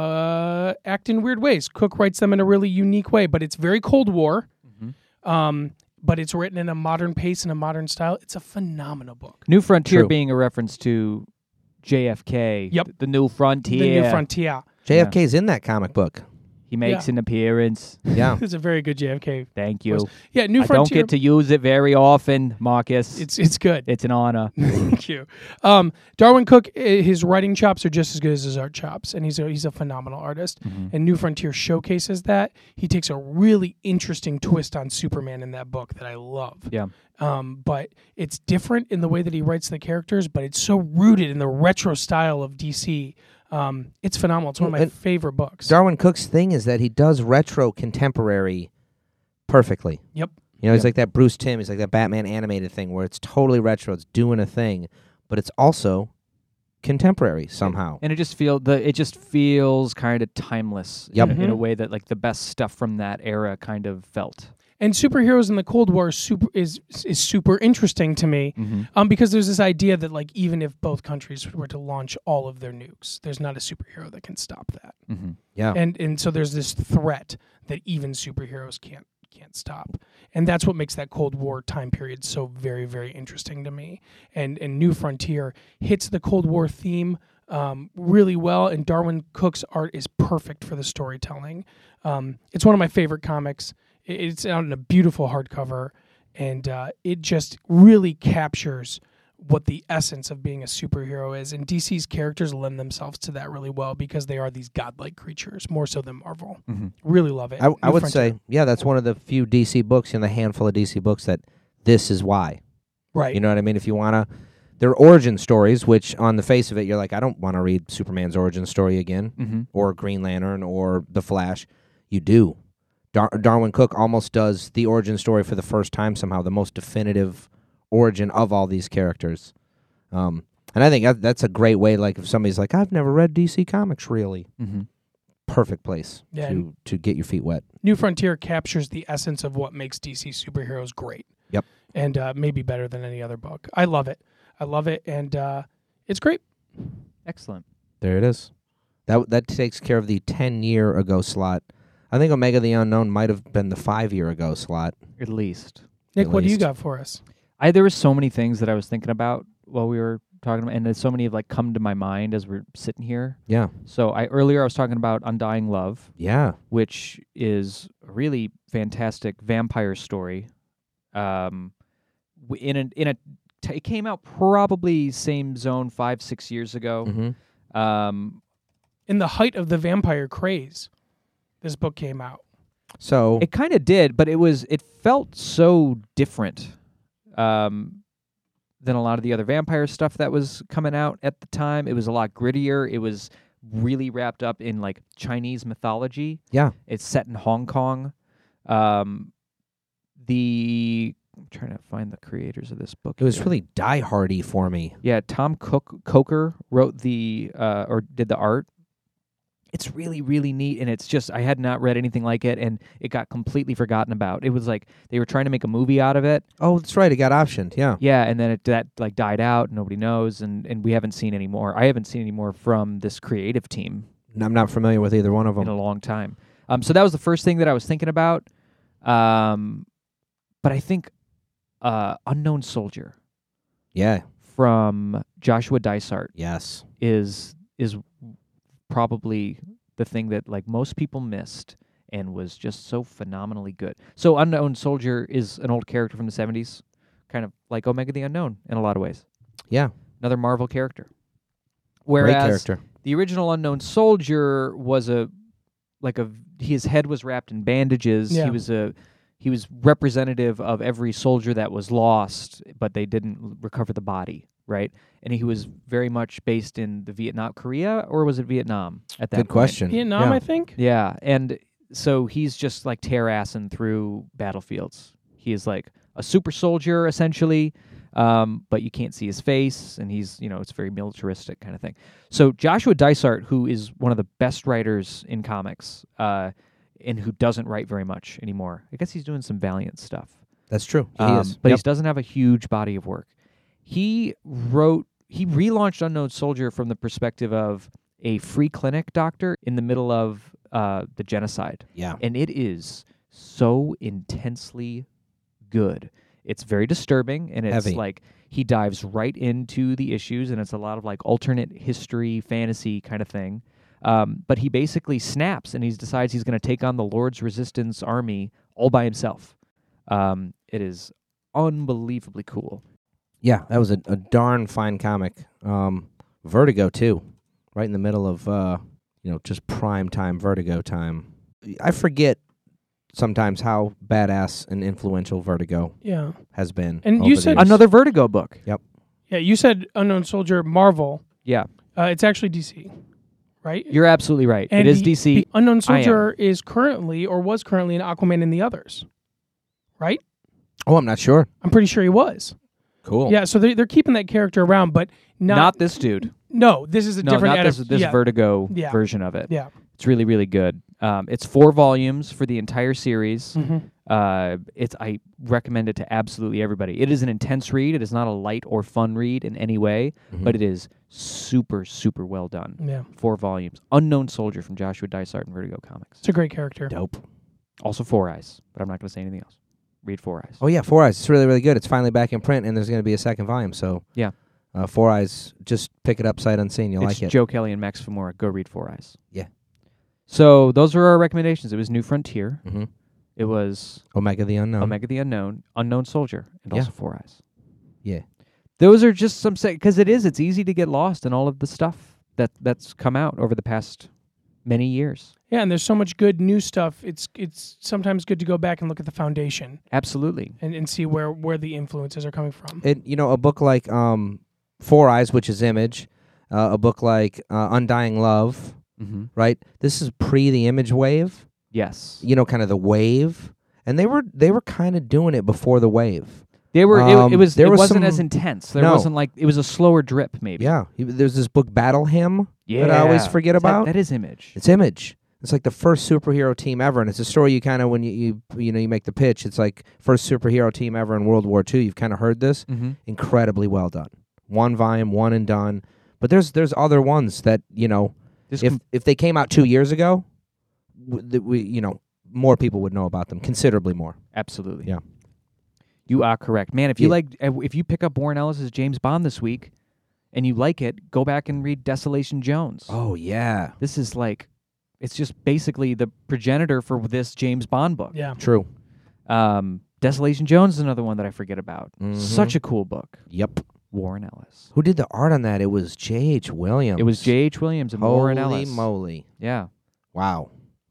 uh, act in weird ways. Cook writes them in a really unique way, but it's very Cold War. Mm-hmm. Um, but it's written in a modern pace and a modern style. It's a phenomenal book. New Frontier True. being a reference to J F K. Yep. The New Frontier. The New Frontier. J F K's in that comic book. He makes Yeah. an appearance. Yeah. It's a very good J F K. Thank you. voice. Yeah, New I don't Frontier. get to use it very often, Marcus. It's it's good. It's an honor. Thank you. Um, Darwin Cook, eh, his writing chops are just as good as his art chops, and he's a, he's a phenomenal artist. Mhm. And New Frontier showcases that. He takes a really interesting twist on Superman in that book that I love. Yeah. Um, but it's different in the way that he writes the characters, but it's so rooted in the retro style of D C. Um, it's phenomenal. It's one of my And favorite books. Darwin Cook's thing is that he does retro contemporary perfectly. Yep. You know, he's Yep. like that Bruce Timm. He's like that Batman animated thing where it's totally retro. It's doing a thing, but it's also contemporary somehow. And it just feel the it just feels kind of timeless Yep. in, in a Mhm. way that like the best stuff from that era kind of felt. And superheroes in the Cold War is super is is super interesting to me. Mm-hmm. Um, because there's this idea that like even if both countries were to launch all of their nukes, there's not a superhero that can stop that. Mm-hmm. Yeah. And and so there's this threat that even superheroes can't can't stop. And that's what makes that Cold War time period so very, very interesting to me. And and New Frontier hits the Cold War theme um, really well, and Darwin Cook's art is perfect for the storytelling. Um, it's one of my favorite comics. It- It's out in a beautiful hardcover, and uh, it just really captures what the essence of being a superhero is. And D C's characters lend themselves to that really well because they are these godlike creatures, more so than Marvel. Mm-hmm. Really love it. I, I New would Frontier. say, yeah, that's one of the few D C books in the handful of D C books that this is why. Right. You know what I mean? If you want to, they're origin stories, which on the face of it, you're like, I don't want to read Superman's origin story again, Mm-hmm. or Green Lantern, or The Flash. You do. Dar- Darwin Cook almost does the origin story for the first time somehow, the most definitive origin of all these characters. Um, and I think that, that's a great way, like if somebody's like, I've never read D C Comics, really. Mm-hmm. Perfect place Yeah, to, and- to get your feet wet. New Frontier captures the essence of what makes D C superheroes great. Yep. And uh, maybe better than any other book. I love it. I love it, and uh, it's great. Excellent. There it is. That that takes care of the ten year ago slot. I think Omega the Unknown might have been the five year ago slot. At least. Nick, At what do you least. got for us? I there were so many things that I was thinking about while we were talking about, and there's so many have like come to my mind as we're sitting here. Yeah. So I earlier I was talking about Undying Love, Yeah. which is a really fantastic vampire story. Um, w- in a in a t- it came out probably same zone five, six years ago. Mm-hmm. Um, In the height of the vampire craze, this book came out. So it kind of did, but it was it felt so different um, than a lot of the other vampire stuff that was coming out at the time. It was a lot grittier. It was really wrapped up in like Chinese mythology. yeah, It's set in Hong Kong. Um, the I'm trying to find the creators of this book. it was here. really die-hardy for me. Yeah, Tom Cook Coker wrote the uh, or did the art. It's really, really neat, and it's just I had not read anything like it, and it got completely forgotten about. It was like they were trying to make a movie out of it. Oh, that's right. It got optioned. Yeah. Yeah, and then it that like died out. Nobody knows, and, and we haven't seen any more. I haven't seen any more from this creative team I'm not familiar with either one of in them. a long time. Um, so that was the first thing that I was thinking about. Um, but I think uh, Unknown Soldier Yeah. from Joshua Dysart Yes. is is probably the thing that like most people missed and was just so phenomenally good. So Unknown Soldier is an old character from the seventies, kind of like Omega the Unknown in a lot of ways. Yeah. Another Marvel character. Great Whereas character. the original Unknown Soldier was a like a his head was wrapped in bandages. Yeah. He was a he was representative of every soldier that was lost, but they didn't recover the body, right? And he was very much based in the Vietnam, Korea, or was it Vietnam at that Good point? question. Vietnam, Yeah. I think. Yeah, and so he's just like tear-assing through battlefields. He is like a super soldier, essentially, um, but you can't see his face, and he's, you know, it's very militaristic kind of thing. So Joshua Dysart, who is one of the best writers in comics, uh, and who doesn't write very much anymore. I guess he's doing some Valiant stuff. That's true. He Um, is. But Yep. he doesn't have a huge body of work. He wrote, he relaunched Unknown Soldier from the perspective of a free clinic doctor in the middle of uh, the genocide. Yeah. And it is so intensely good. It's very disturbing, and it's Heavy. like he dives right into the issues, and it's a lot of like alternate history, fantasy kind of thing. Um, but he basically snaps, and he decides he's going to take on the Lord's Resistance army all by himself. Um, it is unbelievably cool. Yeah, that was a, a darn fine comic. Um, Vertigo too, right in the middle of uh, you know just prime time Vertigo time. I forget sometimes how badass and influential Vertigo Yeah. has been. And over you the said- years. Another Vertigo book. Yeah, you said Unknown Soldier, Marvel. Yeah, Uh, it's actually D C, right? you're absolutely right. And it is the- D C. The Unknown I am. Soldier is currently, or was currently, in Aquaman and the Others, right? Oh, I'm not sure. I'm pretty sure he was. Cool. Yeah, so they're, they're keeping that character around, but not... Not this dude. no, this is a No, different... not this, adap- this yeah, Vertigo Yeah. version of it. Yeah. It's really, really good. Um, it's four volumes for the entire series. hmm Uh, it's I recommend it to absolutely everybody. It is an intense read. It is not a light or fun read in any way, Mhm. but it is super, super well done. Yeah. Four volumes. Unknown Soldier from Joshua Dysart and Vertigo Comics. It's a great character. Dope. Also Four Eyes, but I'm not going to say anything else. Read Four Eyes. Oh yeah, Four Eyes. It's really really good. It's finally back in print, and there's going to be a second volume. So Yeah. uh, Four Eyes. Just pick it up sight unseen. You'll it's like it. Joe Kelly and Max Famora. Go read Four Eyes. Yeah. So those were our recommendations. It was New Frontier. hmm It was Omega the Unknown. Omega the Unknown, Unknown Soldier, and Yeah. also Four Eyes. Yeah. Those are just some because it is. It's easy to get lost in all of the stuff that that's come out over the past many years. Yeah, and there's so much good new stuff. It's it's sometimes good to go back and look at the foundation Absolutely. and, and see where, where the influences are coming from. It you know a book like um, Four Eyes, which is Image, uh, a book like uh, Undying Love, Mm-hmm. right? This is pre the Image wave. Yes, You know, kind of the wave, and they were they were kind of doing it before the wave. they were. Um, it, it was. there It was wasn't some- as intense. There No. wasn't like it was a slower drip. Maybe. Yeah, He- there's this book Battle Hymn Yeah. that I always forget That- about. that is Image. It's Image. It's like the first superhero team ever, and it's a story you kind of when you, you you know you make the pitch. It's like first superhero team ever in World War Two. You've kind of heard this. Mm-hmm. Incredibly well done. One volume, one and done. But there's there's other ones that you know This if com- if they came out two years ago, w- that we you know more people would know about them, considerably more. absolutely. Yeah. You are correct, man. If you Yeah. like, uh, if you pick up Warren Ellis's James Bond this week, and you like it, go back and read Desolation Jones. Oh yeah, This is like, it's just basically the progenitor for this James Bond book. Yeah. true. Um, Desolation Jones is another one that I forget about. Mhm. Such a cool book. Yep. Warren Ellis. Who did the art on that? It was J H. Williams. It was J H. Williams and Holy Warren Ellis. moly. Yeah. Wow.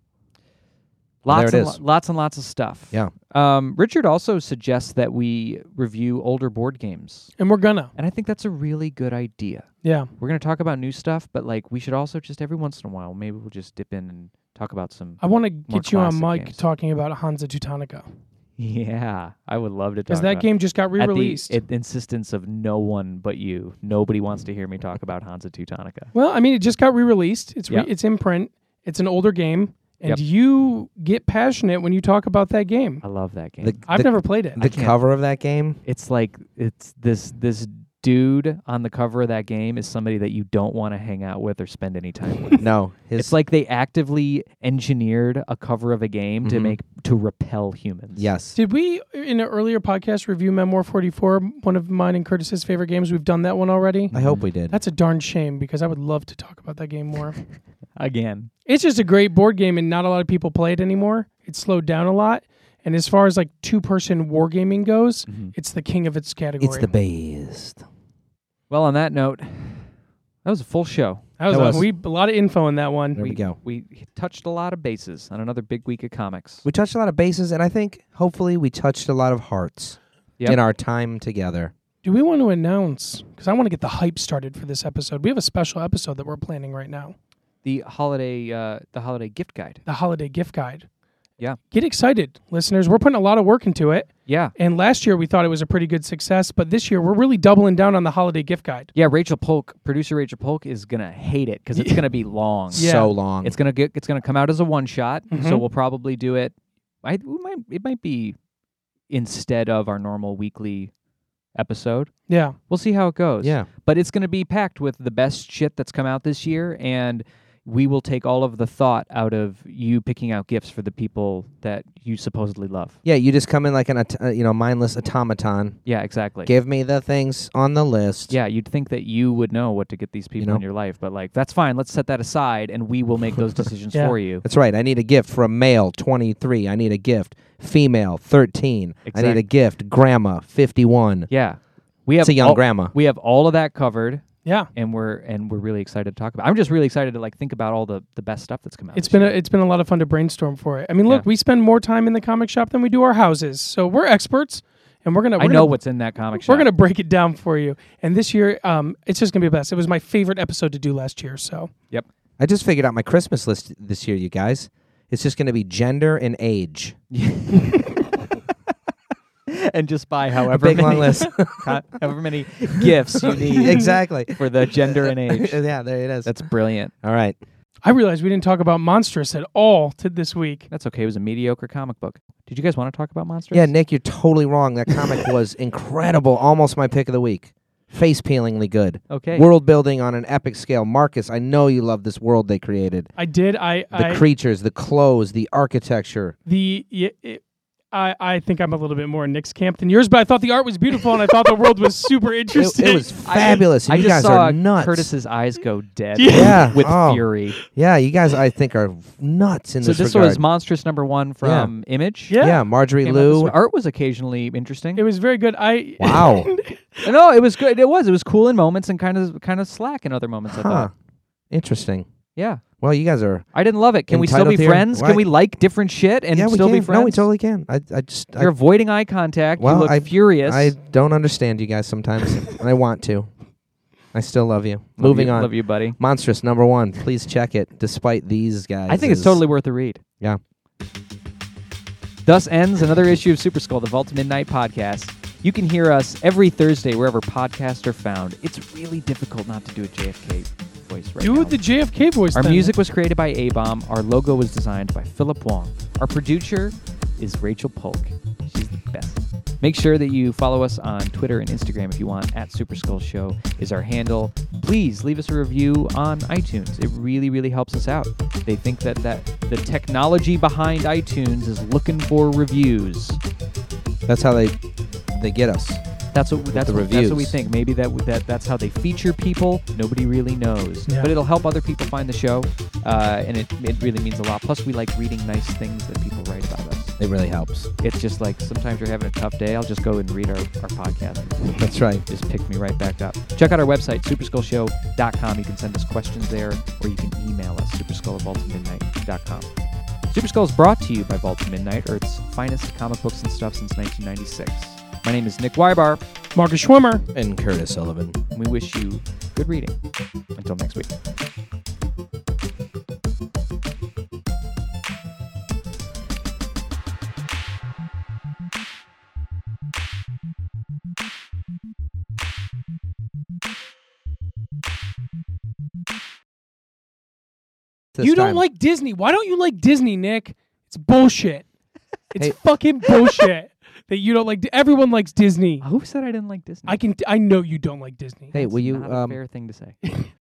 Well, Lots there and it is. lo- lots and lots of stuff. Yeah. Um, Richard also suggests that we review older board games. And we're gonna. And I think that's a really good idea. Yeah. We're going to talk about new stuff, but like we should also just every once in a while, maybe we'll just dip in and talk about some. I want to get you on classic mic games. talking about Hansa Teutonica. Yeah, I would love to talk Because that about game just got At the re-released. at the insistence of no one but you. Nobody wants to hear me talk about Hansa Teutonica. well, I mean, it just got re-released. It's re- Yep. it's in print. It's an older game, and Yep. you get passionate when you talk about that game. I love that game. The, I've the, never played it. the can't- cover of that game. It's like it's this this dude on the cover of that game is somebody that you don't want to hang out with or spend any time with. No, his It's like they actively engineered a cover of a game to Mhm. make to repel humans. yes. Did we, in an earlier podcast, review Memoir forty-four, one of mine and Curtis's favorite games? We've done that one already. I hope we did. That's a darn shame because I would love to talk about that game more. Again. It's just a great board game and not a lot of people play it anymore. It's slowed down a lot. And as far as like two-person wargaming goes, Mhm. it's the king of its category. It's the best. Well, on that note, that was a full show. That was, That a, was- we, a lot of info in that one. There we go. We touched a lot of bases on another big week of comics. We touched a lot of bases, and I think hopefully we touched a lot of hearts Yep. in our time together. Do we want to announce? Because I want to get the hype started for this episode. We have a special episode that we're planning right now. The holiday, uh, the holiday gift guide. The holiday gift guide. Yeah. Get excited, listeners. We're putting a lot of work into it. Yeah, And last year we thought it was a pretty good success, but this year we're really doubling down on the holiday gift guide. yeah. Rachel Polk, producer Rachel Polk, is gonna hate it because it's Yeah. gonna be long. Yeah. So long. It's gonna get. It's gonna come out as a one shot. So Mhm. we'll probably do it. I we might. It might be instead of our normal weekly episode. Yeah. We'll see how it goes. yeah. But it's gonna be packed with the best shit that's come out this year, and we will take all of the thought out of you picking out gifts for the people that you supposedly love. Yeah, you just come in like an aut- uh, you know mindless automaton. Yeah, exactly. Give me the things on the list. Yeah, you'd think that you would know what to get these people know? in your life, but like that's fine. Let's set that aside, and we will make those decisions Yeah. for you. That's right. I need a gift for a male, twenty-three. I need a gift, female, thirteen. I need a Exact- gift, grandma, fifty-one. Yeah, we have It's a young all, grandma. we have all of that covered, Yeah. and we're and we're really excited to talk about. I'm just really excited to like think about all the, the best stuff that's come out. It's this been a, year. it's been a lot of fun to brainstorm for it. I mean, look, Yeah. we spend more time in the comic shop than we do our houses. So we're experts and we're going to I we're know gonna, what's in that comic shop. we're going to break it down for you. And this year um it's just going to be best. It was my favorite episode to do last year, so Yep. I just figured out my Christmas list this year, you guys. It's just going to be gender and age. and just buy A however big many, long list. however many gifts you need Exactly. for the gender and age. Yeah, there it is. That's brilliant. All right. I realized we didn't talk about Monstrous at all to this week. That's okay. It was a mediocre comic book. Did you guys want to talk about Monsters? Yeah, Nick, you're totally wrong. That comic was incredible. Almost my pick of the week. Face peelingly good. Okay. World building on an epic scale. Marcus, I know you love this world they created. I did. I, The I creatures, the clothes, the architecture. the yeah, it, I I think I'm a little bit more in Nick's camp than yours, but I thought the art was beautiful and I thought the world was super It, interesting. it was fabulous. I you just guys saw are nuts. Curtis's eyes go dead Yeah. with Oh. fury. Yeah, you guys, I think, are nuts in So this this regard. was Monstrous number one from Image. Yeah. yeah, Marjorie Came out this Liu. week. Art was occasionally interesting. It was very good. I Wow. no, it was good. It was. It was cool in moments and kind of kind of slack in other moments. I Huh. thought. Interesting. Yeah, Well, you guys are. I didn't love it. Can we still be Entitled here? friends? Why- Can we like different shit and yeah, we still can. be friends? No, we totally can. I, I just. You're I, avoiding eye contact. Well, you look I- furious. I don't understand you guys sometimes, and I want to. I still love you. Love Moving you, on. Love you, buddy. Monstrous number one. Please check it. Despite these guys, I think it's totally worth a read. Yeah. Thus ends another issue of Super Skull, the Vault of Midnight podcast. You can hear us every Thursday wherever podcasts are found. It's really difficult not to do a J F K voice right do now. the J F K voice. Our then. music was created by A-Bomb. Our logo was designed by Philip Wong. Our producer is Rachel Polk. She's the best. Make sure that you follow us on Twitter and Instagram if you want. At Super Skull Show is our handle. Please leave us a review on iTunes. It really, really helps us out. They think that, that the technology behind iTunes is looking for reviews. That's how they they get us. That's what that's the what, that's what we reviews. think. Maybe that that that's how they feature people. Nobody really knows, Yeah. but it'll help other people find the show. uh, and it it really means a lot. Plus, we like reading nice things that people write about us. It really helps. It's just like sometimes you're having a tough day. I'll just go and read our, our podcast. That's right. Just pick me right back up. Check out our website, super skull show dot com. You can send us questions there, or you can email us, superskull at vault of midnight dot com. Super Skull is brought to you by Vault of Midnight, Earth's finest comic books and stuff since nineteen ninety-six. My name is Nick Weibar. Marcus Schwimmer. And Curtis Sullivan. And we wish you good reading. Until next week. This You don't time. like Disney. Why don't you like Disney, Nick? It's bullshit. It's Hey. fucking bullshit that you don't like. Everyone likes Disney. Who said I didn't like Disney? I can. I know you don't like Disney. Hey, will you Not a um, fair thing to say.